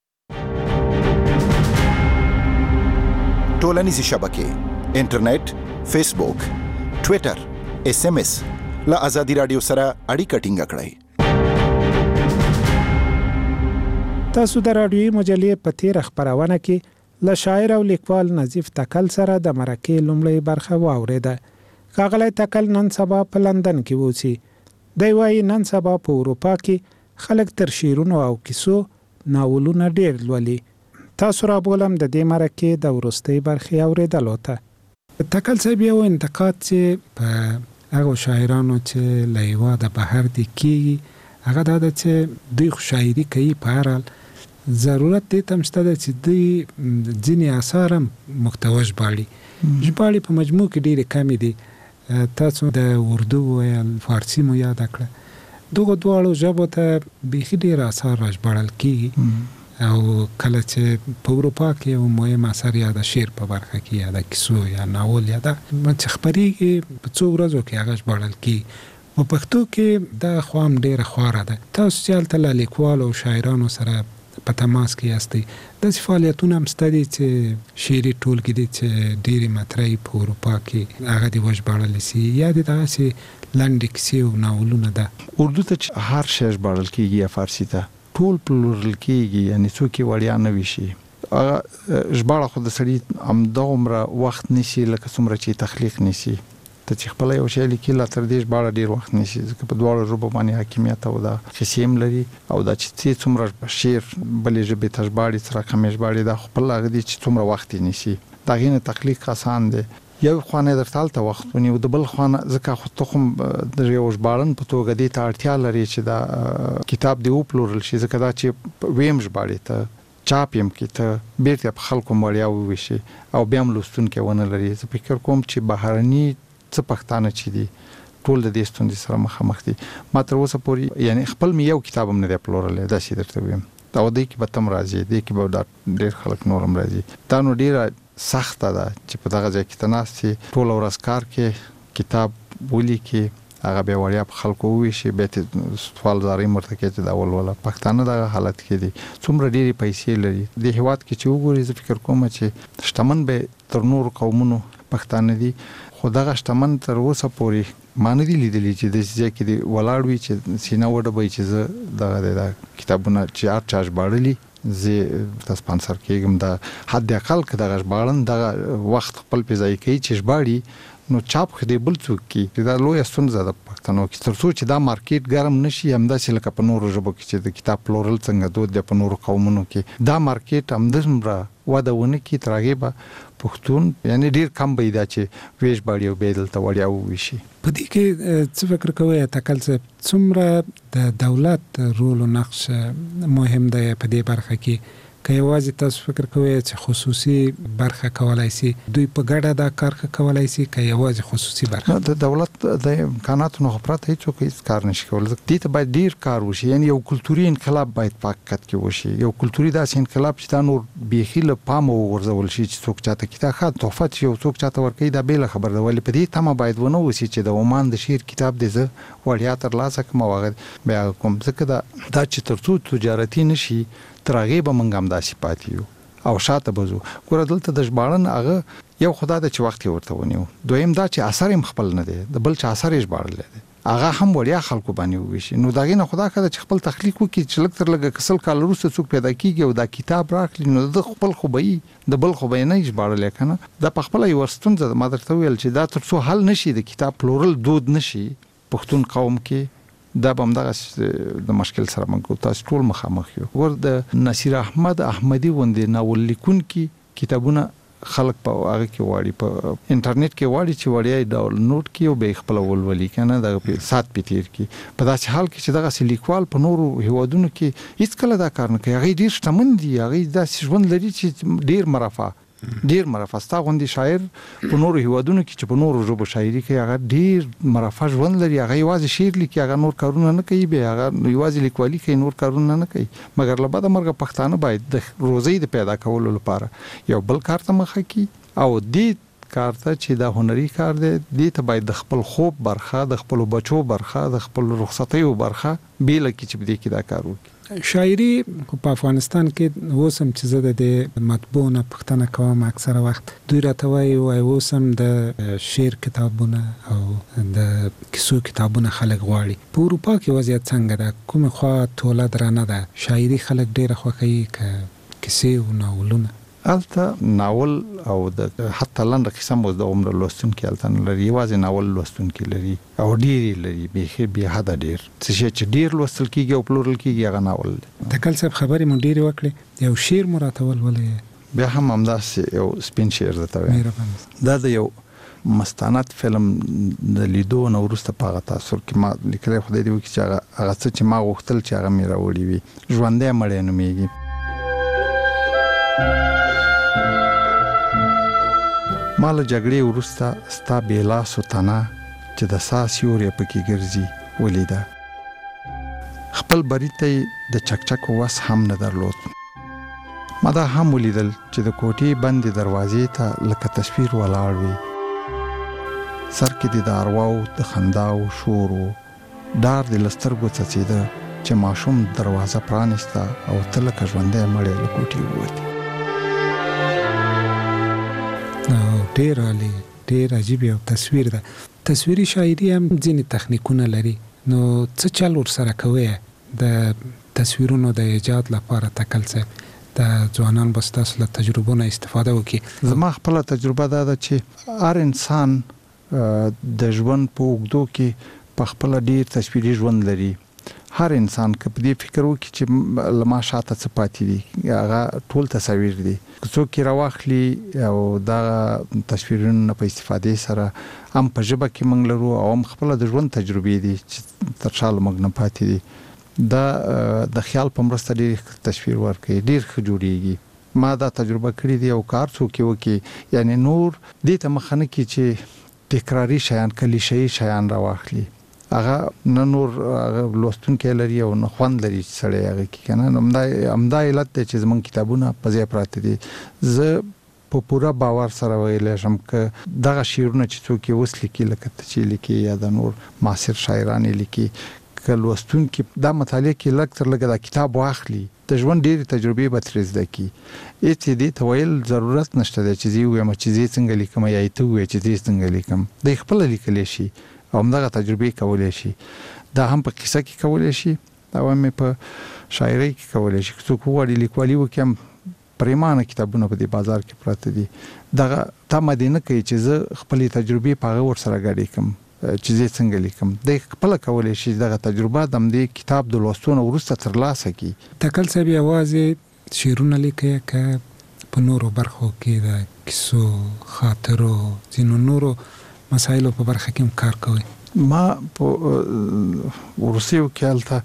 ټولنیزې شبکې انټرنیټ، فیسبوک، ټوئیټر، ایس ایم ایس له ازادي رادیو سره اړیکه ټینګه کړئ. تاسو د رادیوي مجلې په تیر خبرونه کې له شاعر او لیکوال نظیف تکل سره د مرکې لومړی برخه واوریده. ښاغلی تکل نن سبا په لندن کې اوسي. دی وايي نن سبا په اروپا کې خلک تر شعرونو او کیسو ناولونه ډیر لولي. تاسو را بولم د دې مرکې د وروستۍ برخې اوریدلو ته. تکل صاحب یو انتقاد چې په هغه شاعرانو چې له هېواده بهر دي کېږي هغه دا ده چې دوی خو شاعري کوي په هر حال، ضرورت دې ته هم شته ده چې دوی ځینې اثار هم محتوا ژباړي. ژباړې په مجموع کې ډېرې کمې دي. تاسو د اردو ویل، فارسي مو یاده کړه، دغو دواړو ژبو ته بیخي ډېر اثار را ژباړل کېږي. او کله چې په اروپا کې یو مهم اثر یا د شعر په برخه کې یا د کیسو یا ناول یا د چې خبرېږي په څو ورځو کې هغه ژباړل کېږي. په پښتو کې دا خوا هم ډېره خواره ده. تاسو چې هلته له لیکوالو او شاعرانو سره په تماس کې یاستئ، داسې فعالیتونه هم شته دي چې شعري ټولګې دي چې ډېرې مطرحې په اروپا کې هغه دې وژباړلی سي، یا دې دغسې لنډې کیسې او ناولونه ده؟ اردو ته چې هر شی ژباړل کېږي یا فارسي ته ټول پلورل کېږي، یعنی څوک یې وړیا نه وي شي. هغه ژباړه خو د سړي همدغومره وخت نیسي لکه څومره چې تخلیق نیسي. ته چې خپله یو شی لیکي لا تر دې ژباړه ډېر وخت نیسي، ځکه په دواړو ژبو باندې حاکمیت او دا قصې هم لري، او دا چې څومره شعر بلې ژبې ته ژباړي څه رقم یې ژباړي دا خپل هغه دي چې څومره وخت یې نیسي. د هغې نه تخلیق آسان دی. یو خوانه درته هلته وخت ونیو، د بل خوانه ځکه خو ته خو د یو ژباړن په توګه دې ته اړتیا لري چې دا کتاب دې وپلورل شي، ځکه دا چې ویم ژباړې ته چاپ یم کې ته بیرته په خلکو وړیا وویشي او بیا هم لوستونکی ونه لري. زه فکر کوم چې بهرني څه پښتانه چې دي ټول د دې ستونزې سره مخامخ دي. ما تر اوسه پورې یعنی خپل مې یو کتاب هم نه دی پلورلی، داسې درته ویم. او دې کې به ته هم راځي، دې کې به ډېر خلک نور هم راځي. دا نو ډېره سخته ده چې په دغه ځای کې ته ناست یې ټوله ورځ کار کې کتاب ولیکې، هغه بیا وړیا په خلکو وویشي، بیا ته سوال زارۍ ورته کوې چې دا ولوله. پښتانه دغه حالت کې دي، څومره ډېرې پیسې لري. دې هېواد کې چې وګورې زه فکر کوم چې شتمن به تر نورو قومونو پښتانه دي، خو دغه شتمن تر اوسه پورې ما نه دي لیدلي چې داسې ځای کې دې ولاړ وي چې سینه وډبوي چې زه دغه د کتابونه چې هر چا ژباړلي زه د سپانسر کېږم. د حد اقل که دغه ژباړن دغه وخت خپل پې ځای کوي چې ژباړي، نو چاپ خو دې بل څوک کړي. دا لویه ستونزه ده په پښتنو کې، تر څو چې دا مارکیټ ګرم نشي همداسې لکه په نورو ژبو کې چې د کتاب پلورل څنګه دود دی په نورو قومونو کې، دا مارکیټ همدومره وده ونه کړي تر هغې به پښتون یعنی ډېر کم به دا چې ویش باړي او به دلته وړیا وویشي. په دې کې څه فکر کوئ تکل صاحب، څومره د دولت رول او نقش مهم دی په دې برخه کې؟ که یوازې تاسو فکر کوئ چې خصوصي برخه کولای شي، دوی په ګډه دا کار کولای شي که یوازې خصوصي برخه؟ د دولت د امکاناتو نه پرته هیڅوک هیڅ کار نشي کولی. دې ته باید ډیر کار وشي، یعنی یو کلتوري انقلاب باید په حقیقت کې وشي، یو کلتوري داسې انقلاب چې دا نور بیخي له پامه وغورځول شي چې څوک چاته کتاب ښه تحفه چې یو څوک چاته ورکوي دا بېله خبره ده، ولې په دې تمه باید ونه اوسي چې د عمان د شعر کتاب دې زه وړیا ترلاسه کړم او هغه بیا کوم، ځکه دا دا چې تر څو تجارتي نشي تر هغې به موږ هم داسې پاتې یو او شاته به ځو. ګوره دلته د ژباړن هغه یو خو دا ده چې وخت یې ورته ونیو، دویم دا چې اثر یې خپل نه دی، د بل چا اثر یې ژباړلی دی، هغه هم وړیا خلکو باندې وویشي. نو د هغې نه خو دا ښه ده چې خپل تخلیق وکړي چې لږ تر لږه که سل کاله وروسته څوک پیدا کېږي او دا کتاب راکړي نو د خپل خو به وي، د بل خو به یې نه وي ژباړلی که نه. دا په خپله یوه ستونزه ده. ما درته وویل چې دا تر څو حل نشي د کتاب پلورل دود نشي پښتون قوم کې دا به همدغه د مشکل سره موږ تاسو ټول مخامخ یو. ور د نصیر احمد احمدي غوندې ناول لیکونکي کتابونه خلک په هغه کې واړي په انټرنیټ کې واړي چې وړیا ډاونلوډ کړي او به خپل ولولي کنه د سات پټیر کې په داسې حال کې چې دغه لیکوال په نورو هیوادونو کې هیڅ کله دا کار نه کوي. هغه ډیر شتمن دي، هغه داسې ژوند لري چې ډیر مرفه ډیر مرفه ستا غوندي شاعر په نورو هیوادونو کې چې په نورو ژبو شاعري کوي هغه ډیر مرفه ژوند لري. هغه یوازې شعر لیکي، هغه نور کارونه نه کوي، به هغه یوازې لیکوالي کوي، نور کارونه نه کوي. مګر له بعده مرګ پښتانه باید د روزي د پیدا کولو لپاره یو بل کار ته مخه کی او دې کار ته چې دا هنري کار دی دې ته باید د خپل خوب برخه، د خپل بچو برخه، د خپل رخصتیو برخه بیل کی چې بده کې دا کار وکړي. شاعري په افغانستان کې اوسم چې زه د مطبوع نه پښتنه کوم اکثره وخت دوی راته وایي وای اوسم د شعر کتابونه او د کیسو کتابونه خلک غواړي. په اروپا کې وضعیت څنګه ده؟ کومه خوا توله درانه ده؟ شاعري خلک ډیره خوښوي که کیسې او ناولونه؟ البته ناول او د حتی لنډه قصه مو د عمر لوستونکي الته لري، یوازې ناول لوستونکي لري او ډیر لري به به حد ډیر څه چې ډیر لوستل کیږي او پلورل کیږي هغه ناول دی. د کل صاحب خبرې مونږ ډیر وکړي، یو شعر مراتول ولې بیا هم همداس یو سپین شعر درته وایم. دا د یو مستند فلم د لیدو نو ورسته پاغه تاثر کې ما لیکل خدای دی چې هغه هغه چې ما غوښتل چې هغه مې راوړي وي. ژوندې مړې نومېږي. مال جګړې ورسته ستا بیلا سوتنا چې د ساس یوري پکې ګرځي ولیدا. خپل بریته د چکچک وس هم نه درلود. ما دا هم ولیدل چې د کوټې بندې دروازې ته لکه تصویر ولاړ وي. سر کې د ارواو د خنداو شور و ډار د لسترګو څڅیده چې ماشوم دروازه پرانسته او تل لکه ژوندې مړې له کوټې ووتې. ډیر عالی، ډیر عجیب یو تصویر ده. تصویري شاعري هم ځینې تخنیکونه لري، نو څه چل ورسره کوي د تصویرونو د ایجاد لپاره؟ تکل صاحب د ځوانان بس تاسو له تجربو نه استفاده وکړي. زما خپل تجربه دا ده چې هر انسان د ژوند په اوږدو کې په خپل ډیر تصویري ژوند لري. هر انسان که په دې فکر وکړي چې لما شاته څه پاتې دي هغه ټول تصویر دي. څوک یې راواخلي او دا تصویرونه په استفاده سره هم په ژبه کې موږ لرو او هم خپل د ژوند تجربې دي چې تر شاله موږ نه پاتې دي. دا د خیال په مرسته ډیر تصویر ورکوي، ډیر ښه جوړیږي. ما دا تجربه کړې دي او کار څوک وکړي یعنی نور دې ته مخنه کې چې تکراری شیان کلیشه‌ای شیان راواخلي هغه نه نور لوستونکي لري او نه خوند لري چې سړی هغه کې کنه. همدا همدا علت دی چې زمونږ کتابونه په ځای پراته دي. زه په پوره باور سره ویلی شم که دغه شعرونه چې څوک یې اوس لیکي لکه ته چې لیکي یا د نور معاصر شاعران یې لیکي، که لوستونکي دا مطالعه کې لږ تر لږه دا کتاب واخلي د ژوند ډېرې تجربې به ترې زده کړي. هېڅ دې ته ویل ضرورت نشته دی چې زه ووایم چې زه څنګه لیکم یا ته ووایې چې زه څنګه لیکم. دی خپله لیکلی شي او همدغه تجربې کولی شي. دا هم په کیسه کې کولی شي او هم په شاعرۍ کې کولی شي. که څوک وغواړي لیکوالي وکړي هم پریمانه کتابونه په دې بازار کې پراته دي. دغه تمه دې نه کوي چې زه خپلې تجربې په هغه ورسره ګډې کړم چې زه څنګه لیکم. دی خپله کولی شي دغه تجربه د همدې کتاب د لوستو نه وروسته ترلاسه کړي. تکل صاحب یوازې شعرونه لیکي که په نورو برخو کې د کیسو، خاطرو، ځینو نورو مسایلو په برخه کې هم کار کوي؟ ما په وروستیو کې هلته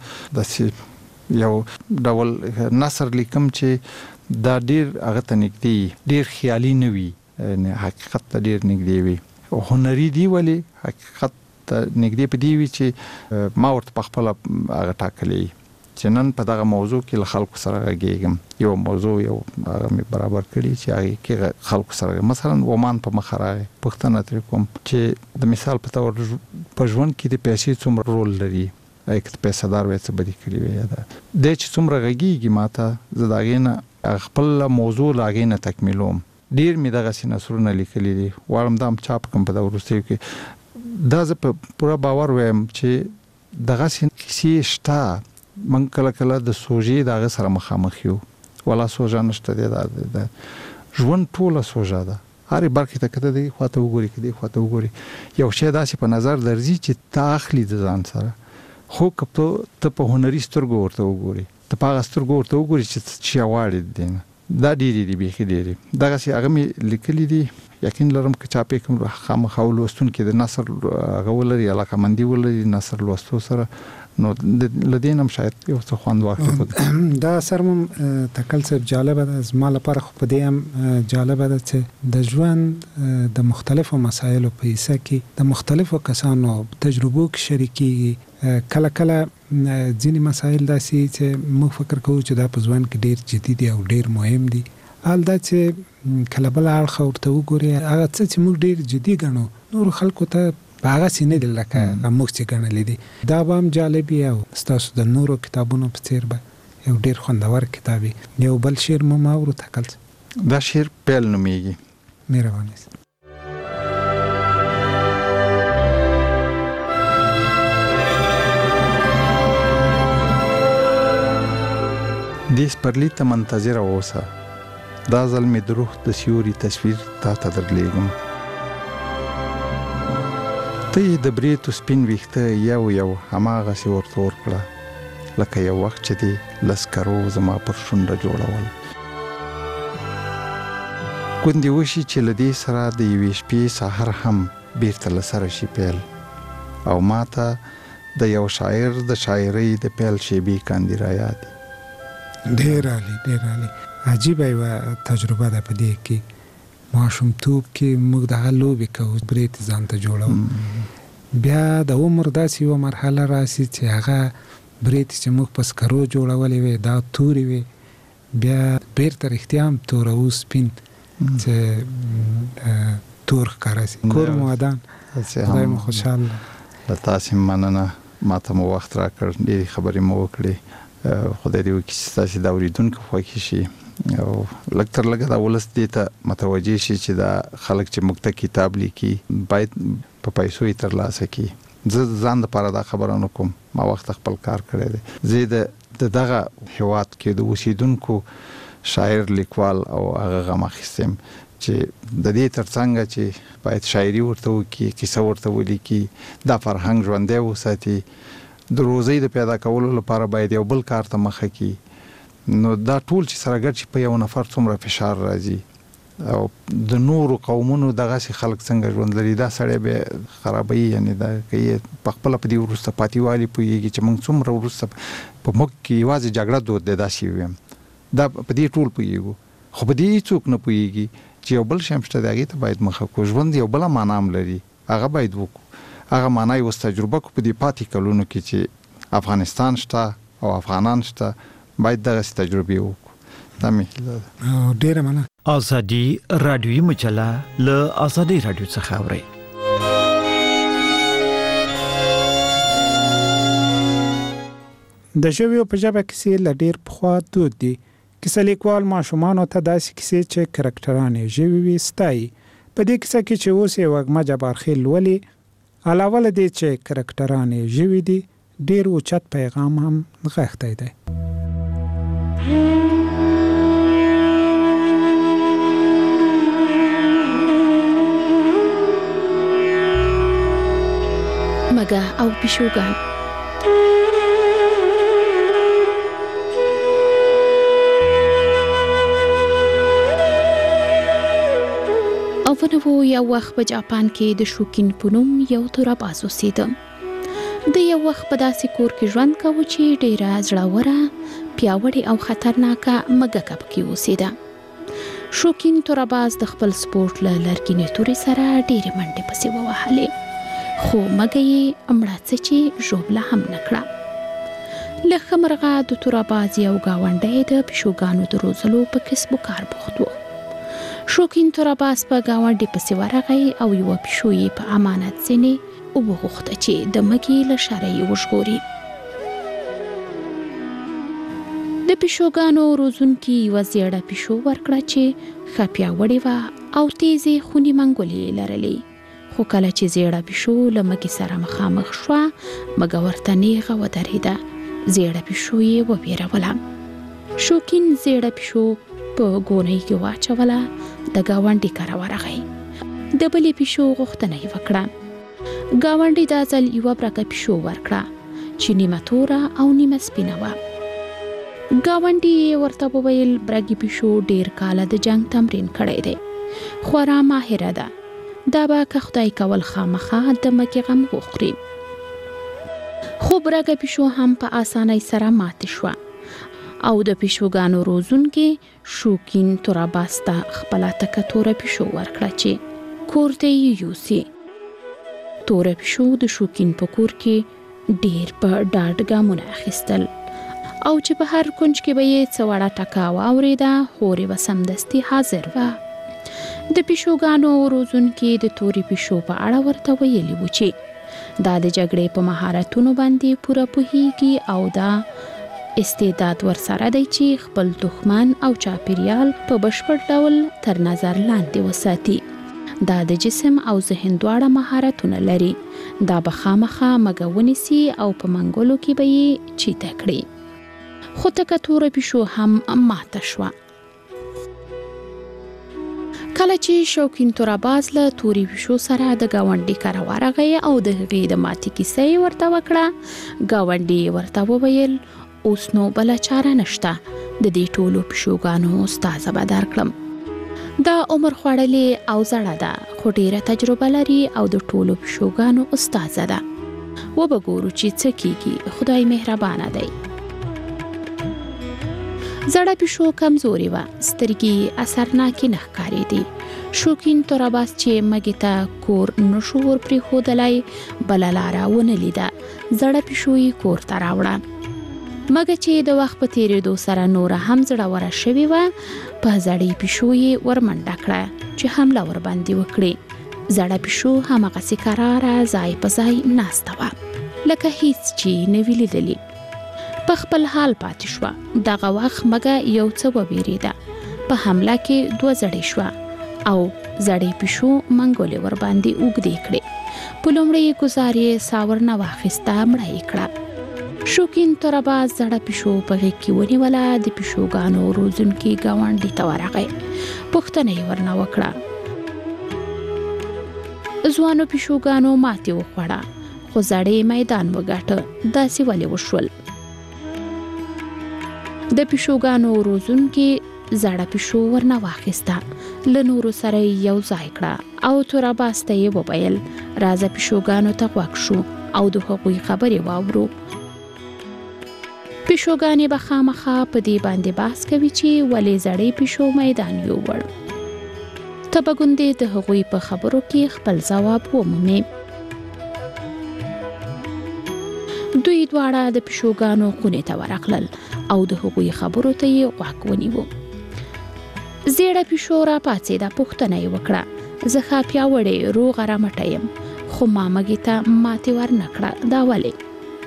داسې یو ډول نثر لیکم چې دا ډیر هغه ته نږدې ډیر خیالي نه وي، حقیقت ته ډیر نږدې وي. هنري دی ولې حقیقت ته نږدې په دې وي چې ما ورته په خپله هغه ټاکلی چې نن په دغه موضوع کې له خلکو سره غږیږم. یو موضوع یو هغه مې برابر کړي چې هغه کې خلکو سره مثلا ومان په مخ راغی پوښتنه ترې کوم چې د مثال په تور په ژوند کې د پیسې څومره رول لري، اګه ته پیسې دار وې څه بدی کړی وي دا د چې څومره غږیږي ماته زه دا غینه خپل موضوع لاغینه تکمیلوم. ډیر مې دغه سینسورونه لیکلي دي وارم دام چاپ کوم په دا ورستیو کې. دا زه په پوره باور وایم چې دغه سینې شته. من کله کله د سوژې دغه سره مخامخ یو ولا سوژه نشته دی. دا ژوند ټوله سوژه ده. هر برخه ته کته دی خواته وګوري کدي خواته وګوري یو شی داسې په نظر درځي چې تاخلي د ځان سره خو کپتو ته په هنري سترګو ورته وګوري ته په هغه سترګو ورته وګوري چې چی واړي دي دا ډېری دی به ډېری دغه سي هغه می لیکلي دي یقین لرم چې چا په کوم خامخا ولوستون کې د نصر غولري علاقه مندي ولري نصر لوستو سره نو لدینم شاید یو څه خوند واخلي دا سرمم تکل صاحب جالبه ده زما لپاره خو په دې هم جالبه ده چې د ژوند د مختلفو مسایلو په حصہ کې د مختلفو کسانو تجربو کې شریکي کله کله ځینې مسایل داسې چې موږ فکر کوو چې دا په ژوند کې ډیر جدي دي او ډیر مهم دي حال دا چې کله بل اړخ ورته وګوري هغه څه چې موږ ډیر جدي ګڼو نور خلکو ته هغه سینې د لکه موږ چې ګڼلې دي دا به هم جالبي او ستاسو د نورو کتابونو په څیر به یو ډیر خوندور کتابي یو بل شعر مو ما ورته کول دا شعر پیل نومېږي مهرباني دیس پرلی ته منتظر اوسه دا ځل مې د روح د سیوري تصویر تا ته درلیږم ته د بریتو سپین ویښته یو یو هماغسې ورته ورکړه لکه یو وخت چې دې لسکرو زما پر شونډه جوړول ګوندې وشي چې له دې سره د یوې شپې سحر هم بیرته له سره شي پیل او ما ته د یو شاعر د شاعرۍ د پیل شیبې کاندي رایاد ډېر عالی ډېر عالی عجیبه یوه تجربه ده په دې کې ماشومتوب کې موږ دغه لوبې کوو برېت ځان ته جوړو بیا د عمر داسې یوه مرحله راسي چې هغه برېت چې موږ په سکرو جوړولې وې دا تورې وې بیا بیرته رښتیا هم توره سپین چې تور ښکاره سي کور مو ودان خدای مو خوشحال له تاسې مننه ما ته مو وخت راکړ ډېرې خبرې مو وکړې خدای دې وکړي چې ستاسې دا اورېدونکي خوښې شي او لږ تر لږه دا ولس دې ته متوجه شي چې دا خلک چې موږ ته کتاب لیکي باید په پیسو یې ترلاسه کړي زه ځان دپاره دا خبره نه کوم ما وخت خپل کار کړی دی زه د دغه هېواد کې د اوسېدونکو شاعر لیکوال او هغه غم اخیستی یم چې د دې ترڅنګ چې باید شاعري ورته وکړي کیسه ورته ولیکي دا فرهنګ ژوندی وساتي د روزۍ د پیدا کولو لپاره باید یو بل کار ته مخه کړي نو دا ټول چې سره ګډ شي په یو نفر څومره فشار راځي او د نورو قومونو دغسې خلک څنګه ژوند لري دا سړی به خرابوي یعنې دا که په خپله په دې وروسته پاتې والي پوهېږي چې موږ څومره وروسته په موږ کې یوازې جګړه دود دی داسې ویم دا په دې ټول پوهېږو خو په دې هېڅوک نه پوهېږي چې یو بل شی هم شته د هغې ته باید مخه کړو ژوند یو بله معنا هم لري هغه باید وکړو هغه معنا یې اوس تجربه کړو په دې پاتې کلونو کې چې افغانستان شته او افغانان شته باید دغه تجربه وکړو دا مې ډیره مننه ازادي رادیوي مجله له ازادي رادیو څخه اوري د ژبې په ژبه کې ل ډیر پخوا دود دي کیسه لیکوال ماشومان ته داسې کیسې چې کرکټران یې ژوي وي ستایي په دې کیسه کې چې اوس یې وګمه جبارخیل ولي علاوه له دې چې کرکټران یې ژوي دي ډیر اوچت پیغام هم غښتی دی مګه او پیشوګان اونو یو وخت په جاپان کې د شوکین پونوم یو توراباز اوسېده د یو وخت په داسې کور کې ژوند کاوه چې ډیره زړوره پیاوړې او خطرناکه مګه پکې اوسېده شوکین توراباز د خپل سپورټ له لرګینې تورې سره ډیرې منډې پسې ووهلې خو مګه یې مړه څه چې ژوبله هم نه کړه له ښه مرغه د توراباز یو ګاونډی د پیشوګانو د روزلو په کسب و کار بوخت و شوکین توراباز په ګاونډي پسې ورغی او یوه پیشو یې په امانت ځینې وغوښته چې د مګې له شره یې وژغوري د پیشوګانو روزونکي یوه زیړه پیشو ورکړه چې ښه پیاوړې وه او تیزې خوني منګولې یې لرلې خو کله چې زیړه پیشو له مګې سره مخامخ شوه مګه ورته نیغه ودرېده زیړه پیشو یې وویروله شوکین زیړه پیشو په ګونۍ کې واچوله د گاونډي کره ورغی. د بلې پیشو غوښتنه یې وکړه. گاونډي دا ځل یوه برګه پیشو ورکړه چې نیمه توره او نیمه سپینه وه. گاونډي ورته وویل برګې پیشو ډیر کاله د جنگ تمرین کړی دی، خورا ماهره ده، دا به که خدای کول خامخا د مکې غم وخوري. خو برګه پیشو هم په اسانۍ سره ماتې شوه او د پیشوګانو روزونکي شوکین توراباس ته خپله تکه توره پیشو ورکړه چې کور ته یې یوسي. توره پیشو د شوکین په کور کې ډیر په ډاډ ګامونه اخیستل او چې په هر کونج کې به یې څه وړه ټکا واورېده، هورې به سمدستي حاضر وه. د پیشوګانو روزونکي د تورې پیشو په اړه ورته ویلي و چې دا د جګړې په مهارتونو باندې پوره پوهیږي او دا استعداد ورسره دی چې خپل دښمن او چاپیریال په بشپړ ډول تر نظر لاندې وساتي. دا د جسم او ذهن دواړه مهارتونه لري. دا به خامخا مګه ونیسي او په منګولو کې به یې چیته کړي. خو تکه توره پیشو هم ماته شوه. کله چې شوکین توراباز له تورې پیشو سره د گاونډي کره ورغی او د هغې د ماتې کیسه یې ورته وکړه، گاونډي ورته وویل اوس نو بله چاره نشته، د دې ټولو پیشوګانو استازه به درکړم. دا عمر خوړلې او زړه ده خو ډیره تجربه لري او د ټولو پیشوګانو استازه ده. وبګورو چې څه کیږي، خدای مهربانه دی. زړه پیشو کمزوري وه، سترګې اثرناکې نه ښکارېدې. شوکین توراباس چې مګې ته کور نشو ور پرېښودلی، بله لاره ونه لیده. زړه پیشو یې کور ته راوړه. مګه چې د وخت په تېرېدو سره نوره هم زړوره شوې وه، په زړې پیشو یې ورمنډه کړه چې حمله ورباندې وکړي. زړه پیشو هماغسې کراره ځای په ځای ناسته وه لکه هیڅ چې نه وي لیدلي. په خپل حال پاتې شوه. دغه وخت مګه یو څه وبېرېده. په حمله کې دوه زړې شوه او زړې پیشو منګولې ورباندې اوږدې کړې. په لومړۍ ګزار یې سا ورنه واخیسته، مړه یې کړه. شوکین توراباز زړه پیشو په غېږ کې ونیوله. د پیشوګانو روزونکي ګاونډي ته ورغی. پوښتنه یې ورنه وکړه. ځوانو پیشوګانو ماتې وخوړه خو زړې میدان وګاټه. داسې ولې وشول؟ د پیشوګانو روزونکي زړه پیشو ورنه واخیسته، له نورو سره یو ځای کړه او توراباس ته یې وویل راځه پیشوګانو ته غوږ شو او د هغوی خبرې واورو. پیشوګانې به خامخا په دې باندې بحث کوي چې ولې زړې پیشو میدان یووړ. ته به ګوندې د هغوی په خبرو کې خپل ځواب ومومې. دوی دواړه د پیشوګانو خونې ته ورغلل او د هغوی خبرو ته یې غوږ ونیو. زیړه پیشو را پاڅېده. پوښتنه یې وکړه زه ښه پیاوړې روغه رمټه یم خو ما مګې ته ماتې ورنه کړه، دا ولې؟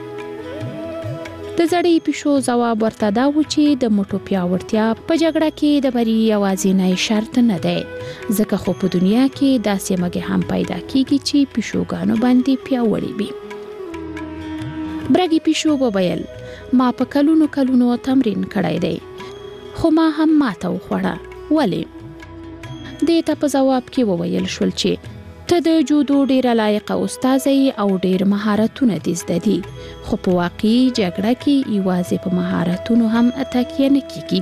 د زړې پیشو ځواب ورته دا و چې د موټو پیاوړتیا په جګړه کې د بري یوازینی شرط نه دی، ځکه خو په دنیا کې داسې مګې هم پیدا کیږي چې پیشوګانو باندې پیاوړې وي. برګې پیشو وویل ما په کلونو کلونو تمرین کړی دی خو ما هم ماته وخوړه، ولې؟ دې ته په ځواب کې وویل شول چې ته د جودو ډیره لایقه استازی او ډیر مهارتونه دې زده دي، خو په واقعي جګړه کې یوازې په مهارتونو هم تکیه نه کیږي.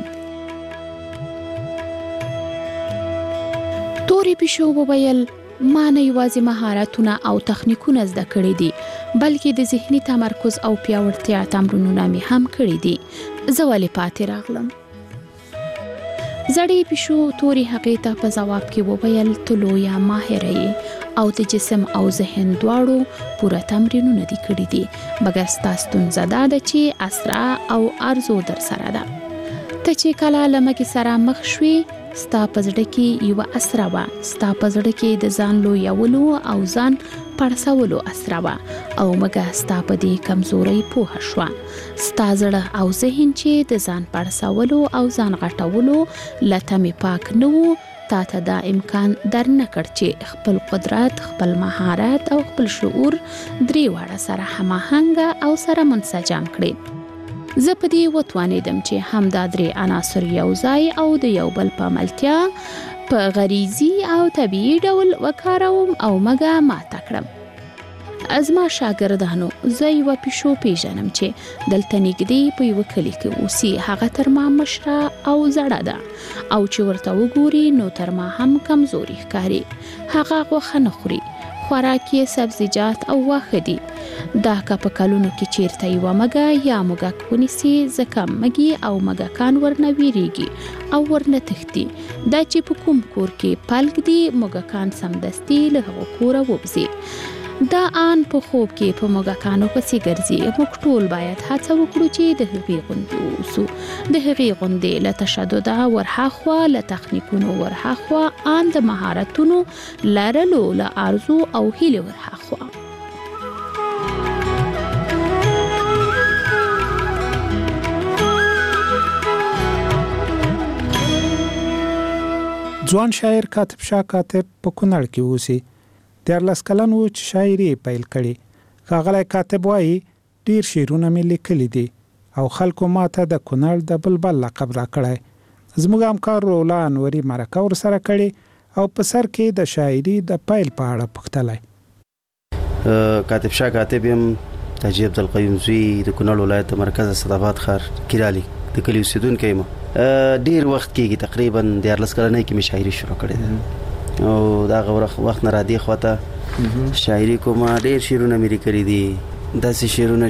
تورې پیشو وویل ما نه یوازې مهارتونه او تخنیکونه زده کړي دي بلکې د ذهني تمرکز او پیاوړتیا تمرینونه مې هم کړي دي، زه ولې پاتې راغلم؟ زړې پیشو تورې هغې ته په ځواب کې وویل ته لویه ماهره یې او د جسم او ذهن دواړو پوره تمرینونه دي کړي دي، مګر ستا ستونزه دا ده چې اسرع او ارزو در سره ده. ته چې کله له مګې سره مخ شوې ستا په زړه کې یوه اسره وه، ستا په زړه کې د ځان لویولو او ځان پړسولو اسره وه او مګه ستا په دې کمزورۍ پوهه شوه. ستا زړه او ذهن چې د ځان پړسولو او ځان غټولو له تمې پاک نه و، تا ته دا امکان در نه کړ چې خپل قدرت، خپل مهارت او خپل شعور درې واړه سره هماهنګه او سره منسجم کړي. زه په دې وتوانېدم چې هم دا درې عناصر یو ځای او د یو بل په ملتیا په غریزي او طبيعي ډول وکاروم او مګه ماته کړم. ازما شاګردانو زه یو پښو پیژنم چې دلته نږدې په یو کلی کې اوسي. هغه تر ما مشره او زړه ده او چې ورته وګوري نو تر ما هم کمزوري ښکاري. هغه غوښه نه خوري، خوراک یې سبزیجات او واښه دي. دا که په کلونو کې چیرته یوه مګه یا موږک ونیسي ځکه مګي او موږکان ورنه ویریږي او ورنه تښتي. دا چې په کوم کور کې پلک دي موږکان سمدستي له هغو کوره ووځي. دا آن په خوب کې په موږکانو پسې ګرځي. موږ ټول باید هڅه وکړو چې د هغې غوندې واوسو، د هغې غوندې له تشدده ورهاخوا، له تخنیکونو ورهاخوا، آن د مهارتونو لرلو له آرزو او هیلې ورهاخوا. ځوان شاعر کاتب شاه کاتب په کونړ کې اوسي. دیارلس کلن و چې شاعري پیل کړي. ښاغلی کاتب وایي ډیر شعرونه مې لیکلي دي او خلکو ماته د کونړ د بلبل لقب راکړی. زموږ همکار رولا انوري مرکه ورسره کړې او په سر کې د شاعري د پیل په اړه پوښتلی. کاتب شاه کاتب یم د حاجي عبدالقیوم زوی د کونړ ولایت د مرکز اسداباد ښار کیرالي د کلي اوسېدونکی یم. ډیر وخت کېږي تقریبا دیارلس کلنۍ کې مې شاعري شروع کړې ده او دا وخت نه را دې خواته شاعري کومه. ډېر شعرونه مې لیکلي دي، داسې شعرونه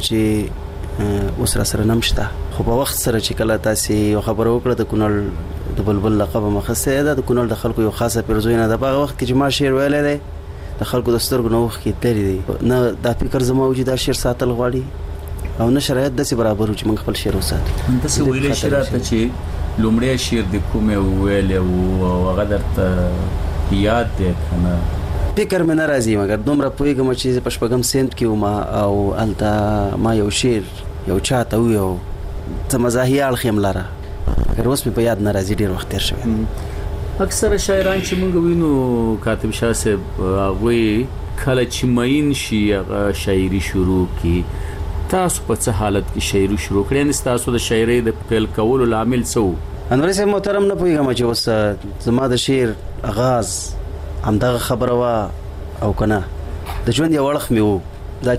چې اوس را سره نه شته، خو په وخت سره چې کله تاسې یو خبره وکړه د کونړ د بلبل لقب مې اخیستی ده، د کونړ د خلکو یو خاصه پیرزوینه ده. په هغه وخت کې چې ما شعر ویلی دی د خلکو د سترګو نه اوښکې تللي دي. نه دا فکر زما و چې دا شعر ساتل غواړي او نه شرایط داسې برابر و چې موږ خپل شعر وساتو. داسې ویلی شي راته چې لومړی شعر د کومې ویلی و او هغه درته یاد دی کنه؟ فکر مې نه راځي، مګر دومره پوهېږم چې په شپږم صنف کې وم او هلته ما یو شعر یو چا ته وویو څه مزاحیه اړخ یې هم لره، مګر اوس مې په یاد نه راځي، ډېر وخت تېر شوی. اکثره شاعران چې موږ وینو کاتب شاه صاحب هغوی کله چې مین شي هغه شاعري شروع کړي. تاسو په څه حالت کې شاعري شروع کړئ؟ یعنې ستاسو د شاعرۍ د پیل کولو لامل څه و؟ انوري صاحب محترم نه پوهېږم چې اوس زما د شعر آغاز همدغه خبره وه او که نه د ژوند یو اړخ مې و، دا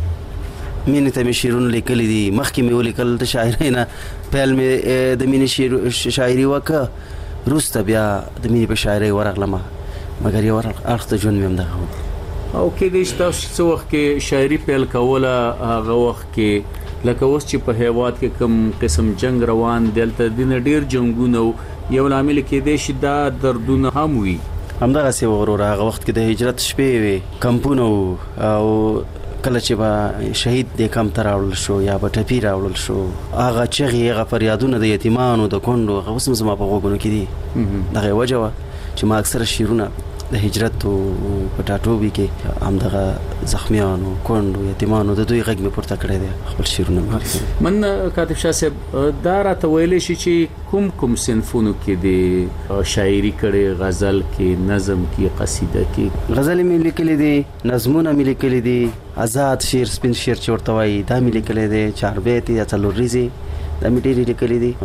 چې مینې ته مې شعرونه لیکلي دي. مخکې مې ولیکل د شاعرۍ نه پیل مې د مینې شاعري وکړه، وروسته بیا د مینې په شاعرۍ ورغلم، مګر یو اړخ د ژوند مې همدغه و. او کېدای شي تاسو څه وخت کې شاعري پیل کوله هغه وخت کې لکه اوس چې په هیواد کې کوم قسم جنگ روان دی، دلته دینه ډیر جنگونه یو لامل کېدای شي دا دردونه هم وي. همدغسې و وروره، هغه وخت کې د هجرت شپې وې، کمپونه او کله چې به شهید دې کمپ ته راوړل شو یا به ټپي راوړل شو، هغه چغې هغه فریادونه د یتیمانو د کونډو هغه اوس هم زما په غوږونو کې دي. دغه یې وجه وه چې ما اکثره شعرونه د هجرت او په ټاټوبي کې همدغه زخمیانو کونډو یتیمانو د دوی غږ مې پورته کړی دی، خپل شعرونه مې. من کاتب شاه صاحب دا راته ویلی شي چې کوم کوم صنفونو کې د شاعري کړې؟ غزل کې، نظم کې، قصیده کې؟ غزلې مې لیکلي دي، نظمونه مې لیکلي دي، آزاد شعر سپین شعر چې ورته وایي دا مې لیکلی دی، چاربیت یا څلور ریزې دا مې ډېرې لیکلي دي.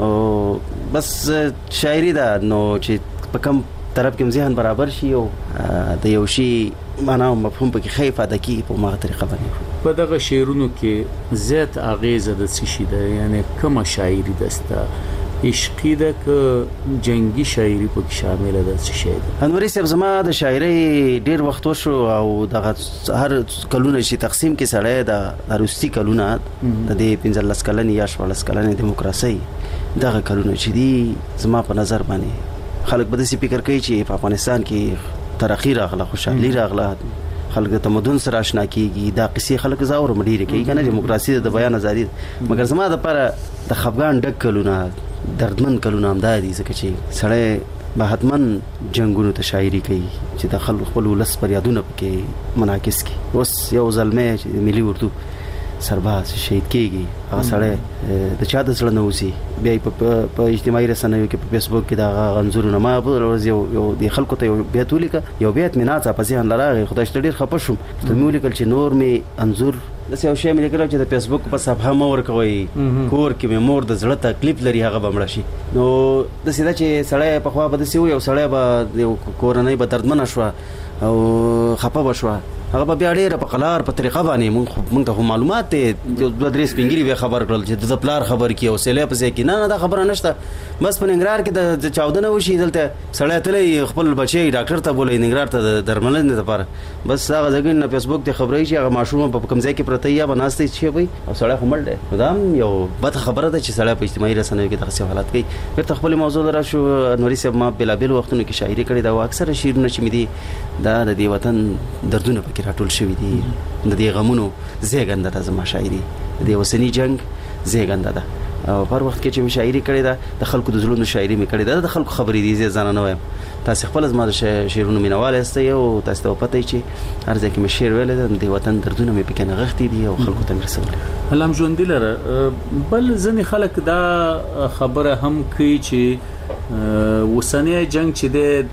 او بس شاعري ده نو چې په کم طرف کې ذهن برابر شي او د یو شی معنا او مفهوم پکې ښه افاده کیږي په ماغه طریقه باندې. په دغه شعرونو کې زیات اغیزه د څه شي ده؟ یعنی کومه شاعري دسته عشقي ده که جنگي شاعري پکې شامل ده؟ څه شی ده؟ انوري صاحب زما د شاعرۍ ډیر وخت وشو او دغه هر کلونه چې تقسیم کې سړی د روستي کلونه د دې پنځلس کلنې یا شپاړس کلنې دیموکراسۍ دغه کلونه چې دي زما په نظر باندې خلک به داسې فکر کوي چې په افغانستان کې ترقي راغله، خوشحالي راغله، خلک د تمدن سره آشنا کیږي، دا قصې خلک زه اورم ډېرې کوي که نه، دیموکراسي د بیان ازادي ده. مګر زما دپاره د خفګان ډک کلونه، دردمن کلونه همدا دي، ځکه چې سړی به حتما جنګونو ته شاعري کوي چې د خلکو خپل ولس پر یادونه پکې منعکس کړي. اوس یو زلمی چې ملي اردو سرباز شهید کیږي هغه سړی د چا د زړه نه وسی بیا په اجتماعي رسنیو کې په فیسبوک کې دا انځورونه ما په ورځ یو یو د خلکو ته یو بیت ولیکه یو بیت مې ناڅه په ځان لراغی خدای ستړي ډیر خپه شوم ته مې ولیکل چې نور مې انځور د یو شی مې لیکل چې د فیسبوک په صفحه مو ورکوي کور کې مې مور د زړه تکلیف لري هغه بمړ شي نو د سیده چې سړی په خوا بده سی یو سړی به کورنۍ به دردمن شو او خپه بشو هغه بیا ډیره په قلار په طریقه باندې مونږ مونږ ته معلومات ته د درې سپینګری به خبر کړل چې د پلار خبر کی او سیله په ځای کې نه نه دا خبره نشته بس په ننګرهار کې د چاودنه وشي دلته سړی تلې خپل بچي ډاکټر ته بولې ننګرهار ته درملنه لپاره بس هغه ځګین نه فیسبوک ته خبرې چې هغه ماشوم په کوم ځای کې پرته یا بناستې شي وي او سړی همل دی مدام یو بد خبره ده چې سړی په اجتماعي رسنیو کې دغه حالات کوي ورته خپل موضوع درا شو نوري صاحب ما بلا بل وختونو کې شاعري کړې دا او اکثره شعرونه چې مې دي دا د دې وطن دردونه پکې راټول شوي دي د دې غمونو زیږنده ده زما شاعري د دې وسنی جنگ زیږنده ده او پر وخت کې چې شاعري کړې ده د خلکو د زړونو شاعري مې کړې ده د خلکو خبرې دي ځان نه وایم تاسو خپل زما د شعرونو مینواله استئ او تاسو ته پته چې هر ځکه مې شعر ویل د دې وطن دردونه مې پکې نغښتي دي او خلکو ته مې رسول هلم ژوند لره بل ځنې خلک دا خبره هم کوي چې وسنی جنگ چې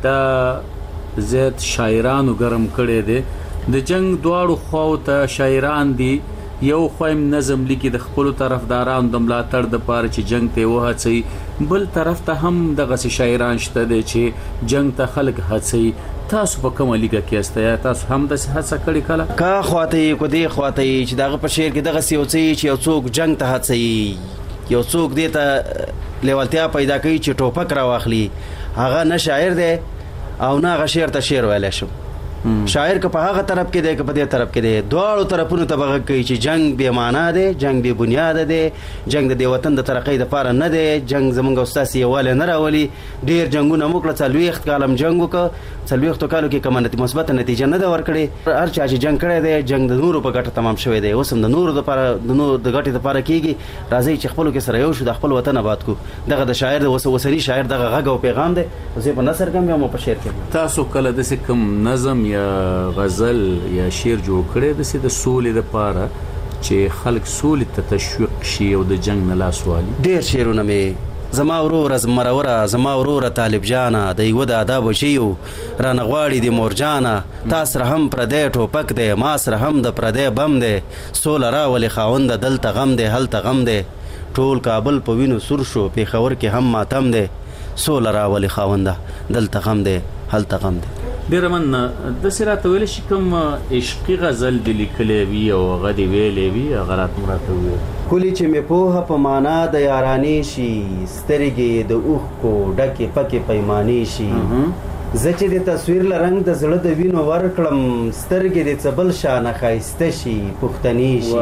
ده زیات شاعرانو ګرم کړي دي د جنگ دواړو خواو ته شاعران دي یو خوایم نظم لیکي د خپل طرفدارانو د ملاتړ د پاره چې جنگ ته وهڅي بل طرف ته هم دغه شاعران شته دي چې جنگ ته خلک هڅي تاسو په کومه لیګه کې استه یا تاسو هم د هڅه کړی کله کا خواته کو دی خواته چې دغه په شعر کې دغه سیوڅي چې یو څوک جنگ ته هڅي یو څوک دی ته لیوالتیا پیدا کوي چې ټوپک را واخلي هغه نه شاعر دی او نه هغه شعر ته شعر ویلی شو شاعر که په هغه طرف کې دی که په دې طرف کې دی دواړو طرفونو ته بغه کوي چې جنگ بې معنا دی جنگ بې بنیاد دی جنگ د دې وطن د ترقۍ دپاره نه دی جنگ زمونږ او ستاسې یووالی نه راولي ډېر جنګونه موږ کړه څلوېښت کال هم جنګ وکړه څلوېښتو کالو کې کومه مثبته نتیجه نه ده ورکړې هر چا چې جنګ کړی دی جنگ د نورو په ګټه تمام شوی دی اوس هم د نورو دپاره د نورو د ګټې دپاره کېږي راځئ چې خپلو کې سره یو شو د خپل وطن آباد کړو دغه د شاعر د وسني شاعر دغه غږ او پیغام دی زه په نثر کې هم په شعر کې تاسو کله داسې کوم نظم یا غزل یا شعر جوړ کړی د سید سولې لپاره چې خلک سولې ته تشویق شي او د جنگ نه لاس والي ډېر شعرونه مې زما ورور از مروره زما ورور طالب جانه د یو د آداب شیو رانه غواړي د مور جانه تا سره هم پردی ټوپک دی ما سره هم د پردی بم دی سوله راولي خاوند دلته غم دی هلته غم دی ټول کابل په وینو سور شو پیښور کې هم ماتم دی سوله راولي خاونده دلته غم دی هلته غم دی ډیر من د سراته ویل شي کوم عشقي غزل د لیکلې وی او غدي ویلې وی غرات مراته وی کلی چې مې په په معنا د یارانی شي سترګې د اوخ کو ډکه پکې پیمانی شي زه چې د تصویر لرنګ د زړه د وینو ورکړم سترګې د څبل شانه خایسته شي پښتني شي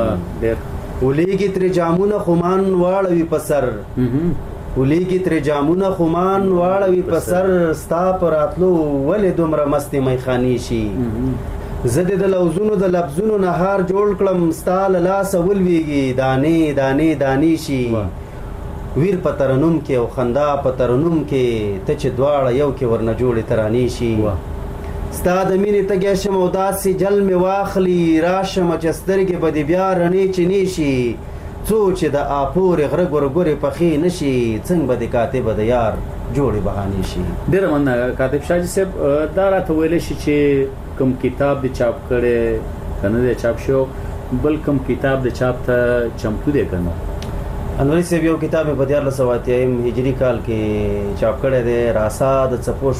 ولېږي تر جامونه خمان واړوي په سر ولېږي تر جامونه خمان واړوي په سر ستا په راتلو ولې دومره مستې میخانې شي زه د لوزونو د لفظونو نهار جوړ کړم ستا له لاسه ولویږي دانې دانې دانې شي ویر په ترنم کې او خندا په ترنم کې ته چې دواړه یو کې ورنه جوړې ترانې شي ستا د مینې تږی شم او داسې جل مې واخلي راشم چې سترګې به دې بیا رڼې چینې شي څو چې د اپورې غره ګورګورې پخې نشي څنګه به د کاتب د یار جوړې بهانې شي ډېره مننه کاتب شاه جي صاحب دا راته ویلی شي چې کوم کتاب د چاپ کړی که نه دی چاپ شو بل کوم کتاب د چاپ ته چمتو دی که نه انوري صاحب یو کتاب مې په دیارلس سوه اتیایم هجري کال کې چاپ کړی دی راسا د څپو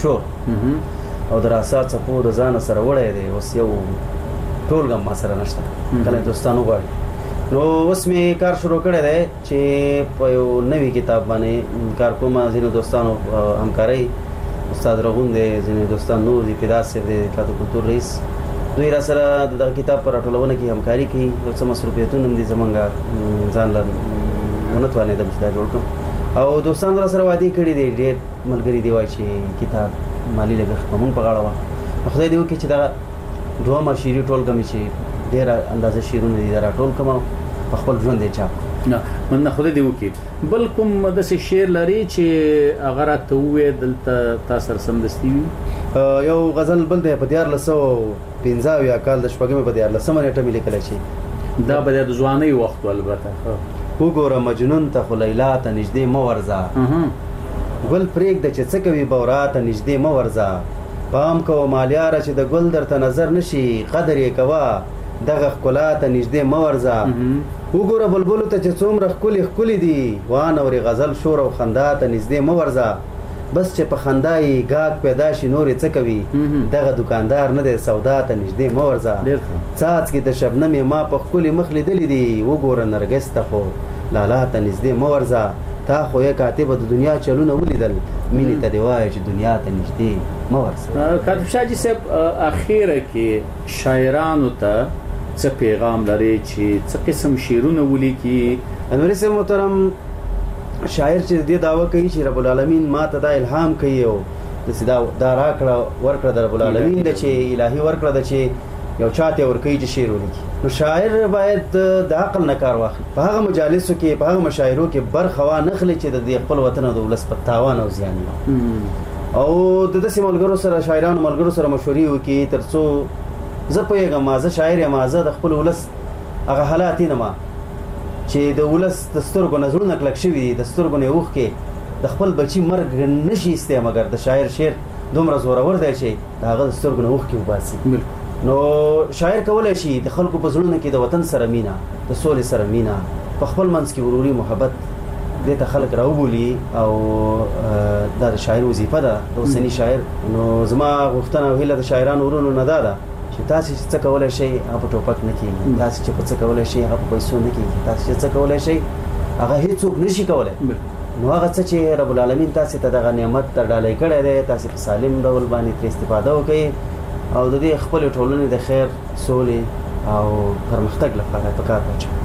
شور او د راسا څپو د ځانه سره وړی دی اوس یو ټولګه ما سره نشته کله دوستان وغواړي نو اوس مې کار شروع کړی دی چې په یو نوي کتاب باندې کار کوم ځینو دوستانو همکارۍ استاد رغون دی ځینې دوستان نور دي فدا صاحب دی د کلتور رئیس دوی را سره دغه کتاب په راټولونه کې همکاري کوي یو څه مصروفیتونه هم دي زمونږ ځان له ونه توانېدم چې دا جوړ کړم او دوستان را سره وعدې کړي دي ډېر ملګري دی وایي چې کتاب مالي لګښت به مونږ په غاړه وه خدای دې وکړي چې دغه دوهمه شعري ټولګه مې چې ډېره اندازه شعرونه دي دا راټول کړم په خپل ژوند یې چاپ نه مننه خدای دې وکړي بل کوم داسې شعر لري چې هغه راته ووایې دلته تا سره سمدستي وي یو غزل بل دی په دیارلس سوه پنځه اویا کال د شپږمې په دیارلسمه نېټه مې لیکلی چې دا به د ځوانۍ وخت البته وګوره مجنون ته خو لیلا ته نږدې مه ورځه ګل پرېږده چې څه کوي بورا ته نږدې مه ورځه پام کوه مالیاره چې د ګل درته نظر نشي قدر یې کوه دغه ښکلا ته نږدې مه ورځه وګوره بلبلو ته چې څومره ښکلي ښکلي دي وانورې غزل شور او خندا ته نږدې مه ورځه بس چې په خندا یې ګاګ پیدا شي نورې څه کوي دغه دکاندار نه دی سودا ته نږدې مه ورځه څاڅکي د شبنم یې ما په ښکلي مخ لیدلي دي وګوره نرګس ته خو لالا ته نږدې مه ورځه تا خو یې کاتبه د دنیا چلونه ولیدل مینې ته دې وایه چې دنیا ته نږدې مه ورځه کاتب شاه جي صاحب اخیره کې شاعرانو ته څه پیغام لري چې څه قسم شعرونه ولیکي انوري صاحب محترم شاعر چې دې داوا کوي چې رب العالمین ما ته دا الهام کوي او د سیدا دا راکړه ورکړه د رب العالمین د چې الهي ورکړه د چې یو چاته ورکوي چې شعر ولیکي نو شاعر باید د عقل نه کار واخلي په هغه مجالسو کې په هغه مشاعرو کې برخه وا نخلي چې د خپل وطن او د ولس په تاوان او زیان او د داسې ملګرو سره شاعرانو ملګرو سره مشورې وکړي ترڅو زه پوهېږم ما زه شاعر یم زه د خپل ولس هغه حالات نه ما چې د ولس د سترګو نه زړونه کلک شوي دي د سترګو نه اوښکې د خپل بچي مرګ نشي ایستی مګر د شاعر شعر دومره زورور دی چې د هغه د سترګو نه اوښکې وباسي نو شاعر کولی شي د خلکو په زړونو کې د وطن سره مینه د سولې سره مینه په خپل منځ کې وروري محبت دې ته خلک راوبولي او دا د شاعر وظیفه ده د اوسني شاعر نو زما غوښتنه او هیله د شاعرانو ورونو نه دا ده چې تاسو چې څه کولای شئ هغه په ټوپک نه کېږي تاسو چې څه کولای شئ هغه په پیسو نه کېږي تاسو چې څه کولای شئ هغه هیڅوک نشي کولای نو هغه څه چې رب العالمین تاسو ته دغه نعمت تر ډالۍ کړی دی تاسو په سالم ډول باندې ترې استفاده وکړئ او د دې خپل ټولنې د خیر سولې او پرمختګ لپاره په کار واچوئ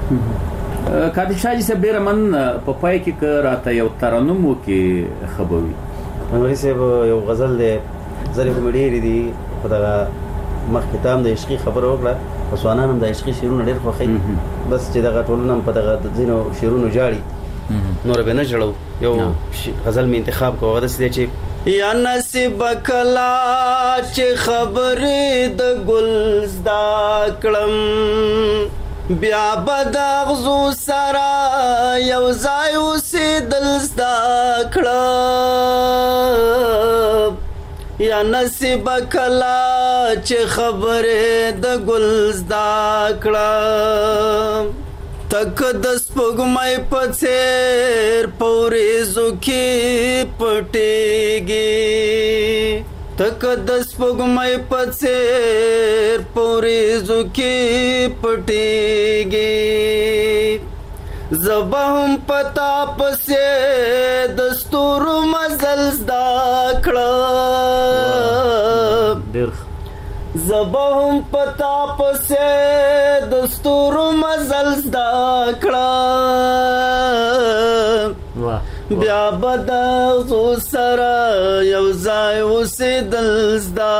کاتب شاه جي صاحب ډېره من په پای کې که راته یو ترنم وکړي ښه به وي انوري صاحب یو غزل دی زرې خو مې ډېرې دي په دغه مخکې ته هم د عشقي خبره وکړه په ځوانان هم د عشقي شعرونه ډېر خوښوي بس چې دغه ټولنه هم په دغه ځینو شعرونو ژاړي نور به نه ژړو یو غزل مې انتخاب کوه هغه داسې دی چې یا نصیب کلا چې خبرې د ګل زده کړم بیا به د اغزو سره یو ځای اوسېدل زده کړم یا نصیب کلا چې خبرې د ګل زده کړم تک د سپوږمۍ په څېر په وریځو کې پټېږي تک د سپوږمۍ په څېر په وریځو کې پټېږي زه به هم پتا پسې د ستورو مزل زده کړم زه به هم پتا پسې د ستورو مزل زده کړم بیا به د اغزو سره یو ځای اوسېدل زده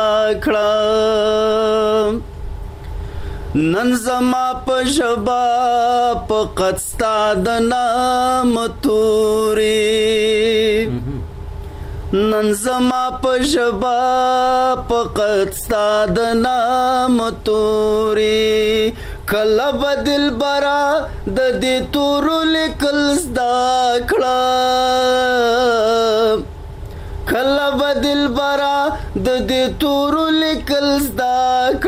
کړم نن زما په ژبه فقط ستا د نام توري نن زما په ژبه فقط ستا د نام توري کله به دلبره د دې تورو لیکل زده کړم کله به دلبره د دې تورو لیکل زده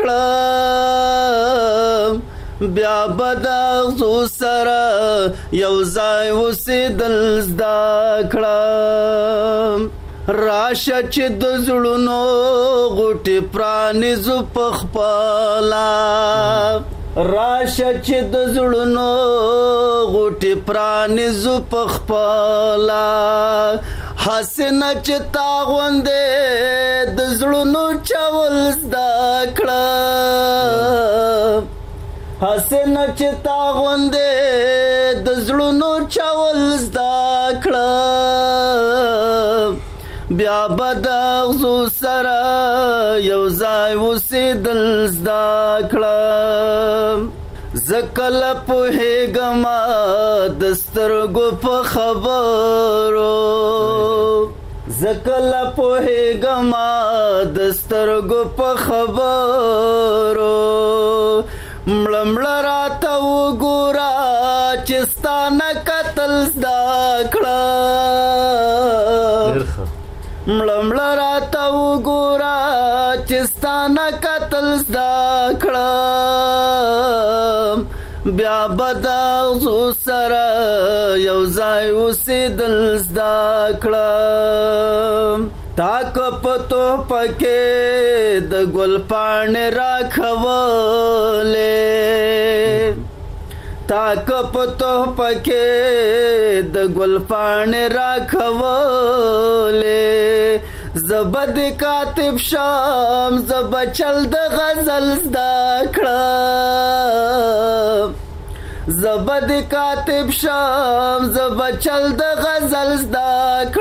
کړم بیا به د اغزو سره یو ځای اوسېدل زده کړم راشه چې د زړونو غوټې پرانیزو په خپله راشه چې د زړونو غوټې پرانیزو په خپله هسې نه چې تا غوندې د زړونو چول زده کړم هسې نه چې تا غوندې د زړونو چول زده کړم بیا به د اغزو سره یو ځای اوسېدل زده کړم زه کله پوهېږم د سترګو په خبرو زه کله پوهېږم د سترګو په خبرو مړه مړه راته مړمړه راته وګوره چې ستانه قتل زده کړم بیا به د اغزو سره یو ځای اوسېدل زده کړم تا که په توپه کې د ګل پاڼې راکولې تا که په توپه کې د ګل پاڼې راکولې زبه د کاتب شم زبه چل د غزل زده کړم زبه د کاتب شم زبه چل د غزل زده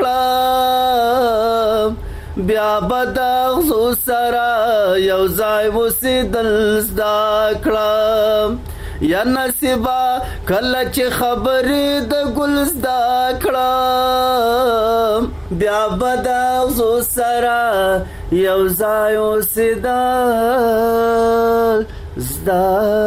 کړم بیا به د اغزو سره یو ځای اوسېدل زده کړم یا نصیبه کله چې خبرې د ګل زده کړم بیا به د اغزو سره یو ځای اوسېدل زده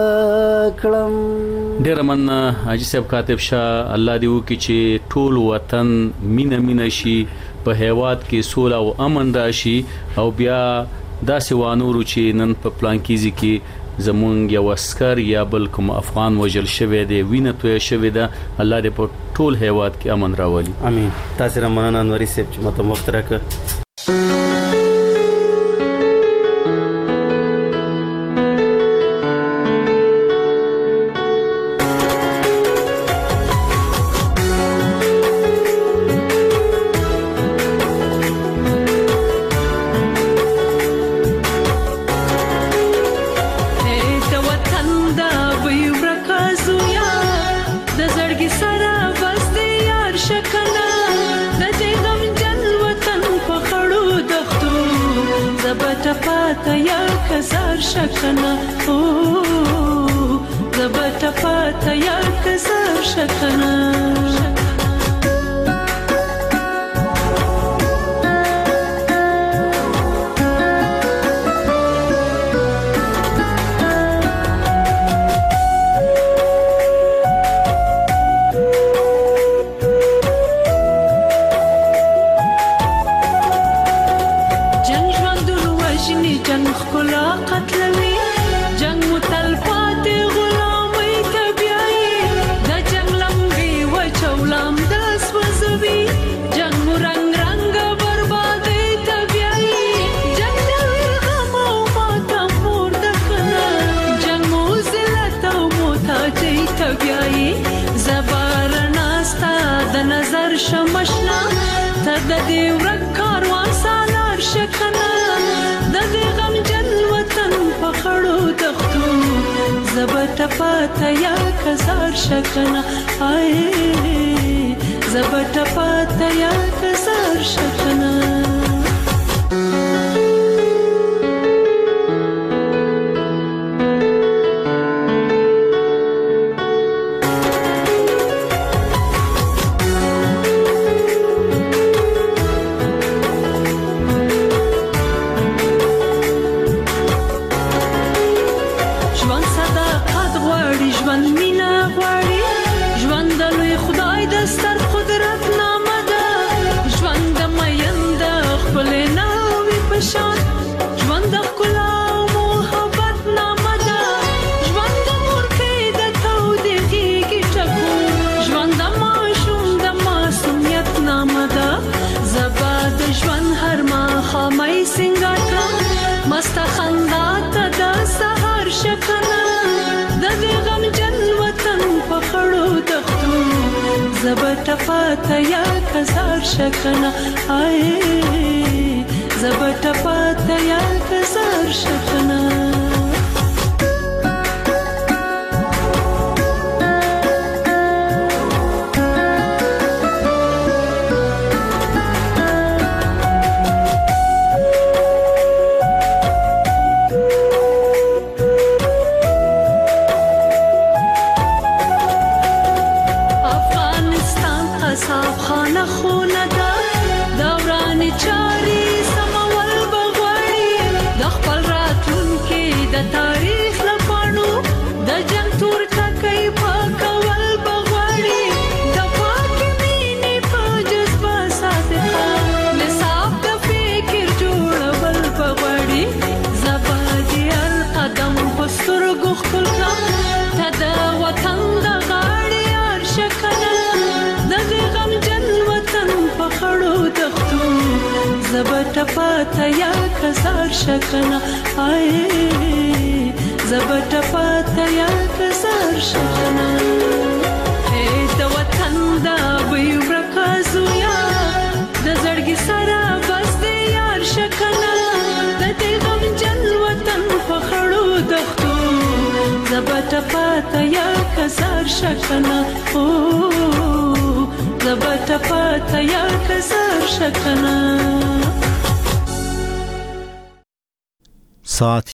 کړم. ډېره مننه حاجي صاحب کاتب شاه. الله دې وکړي چې ټول وطن مینه مینه شي، په هیواد کې سوله او امن راشي، او بیا داسې وانورو چې نن په پلانکیزي کې زمونږ یو عسكر یا بل کوم افغان وجل شوی دی، وینه توی شوی ده، الله دې په ټول هیواد کې امن راولي. امين. تاسو را مننه انوري صاحب چې ماته وخت راکړ. خپل خپل تا د وطن د غاړې ارشکنه د غم جن وطن په خړو دښتو زبټ پاته یا کزار شکنه آی زبټ پاته یا کزار شکنه د وطن دا وی ورکازو یا د زړګي سره بس دې یار شکنه د دې غم جن وطن په خړو دښتو زبټ پاته یا کزار شکنه او زبټ پاته یا کزار شکنه ساعت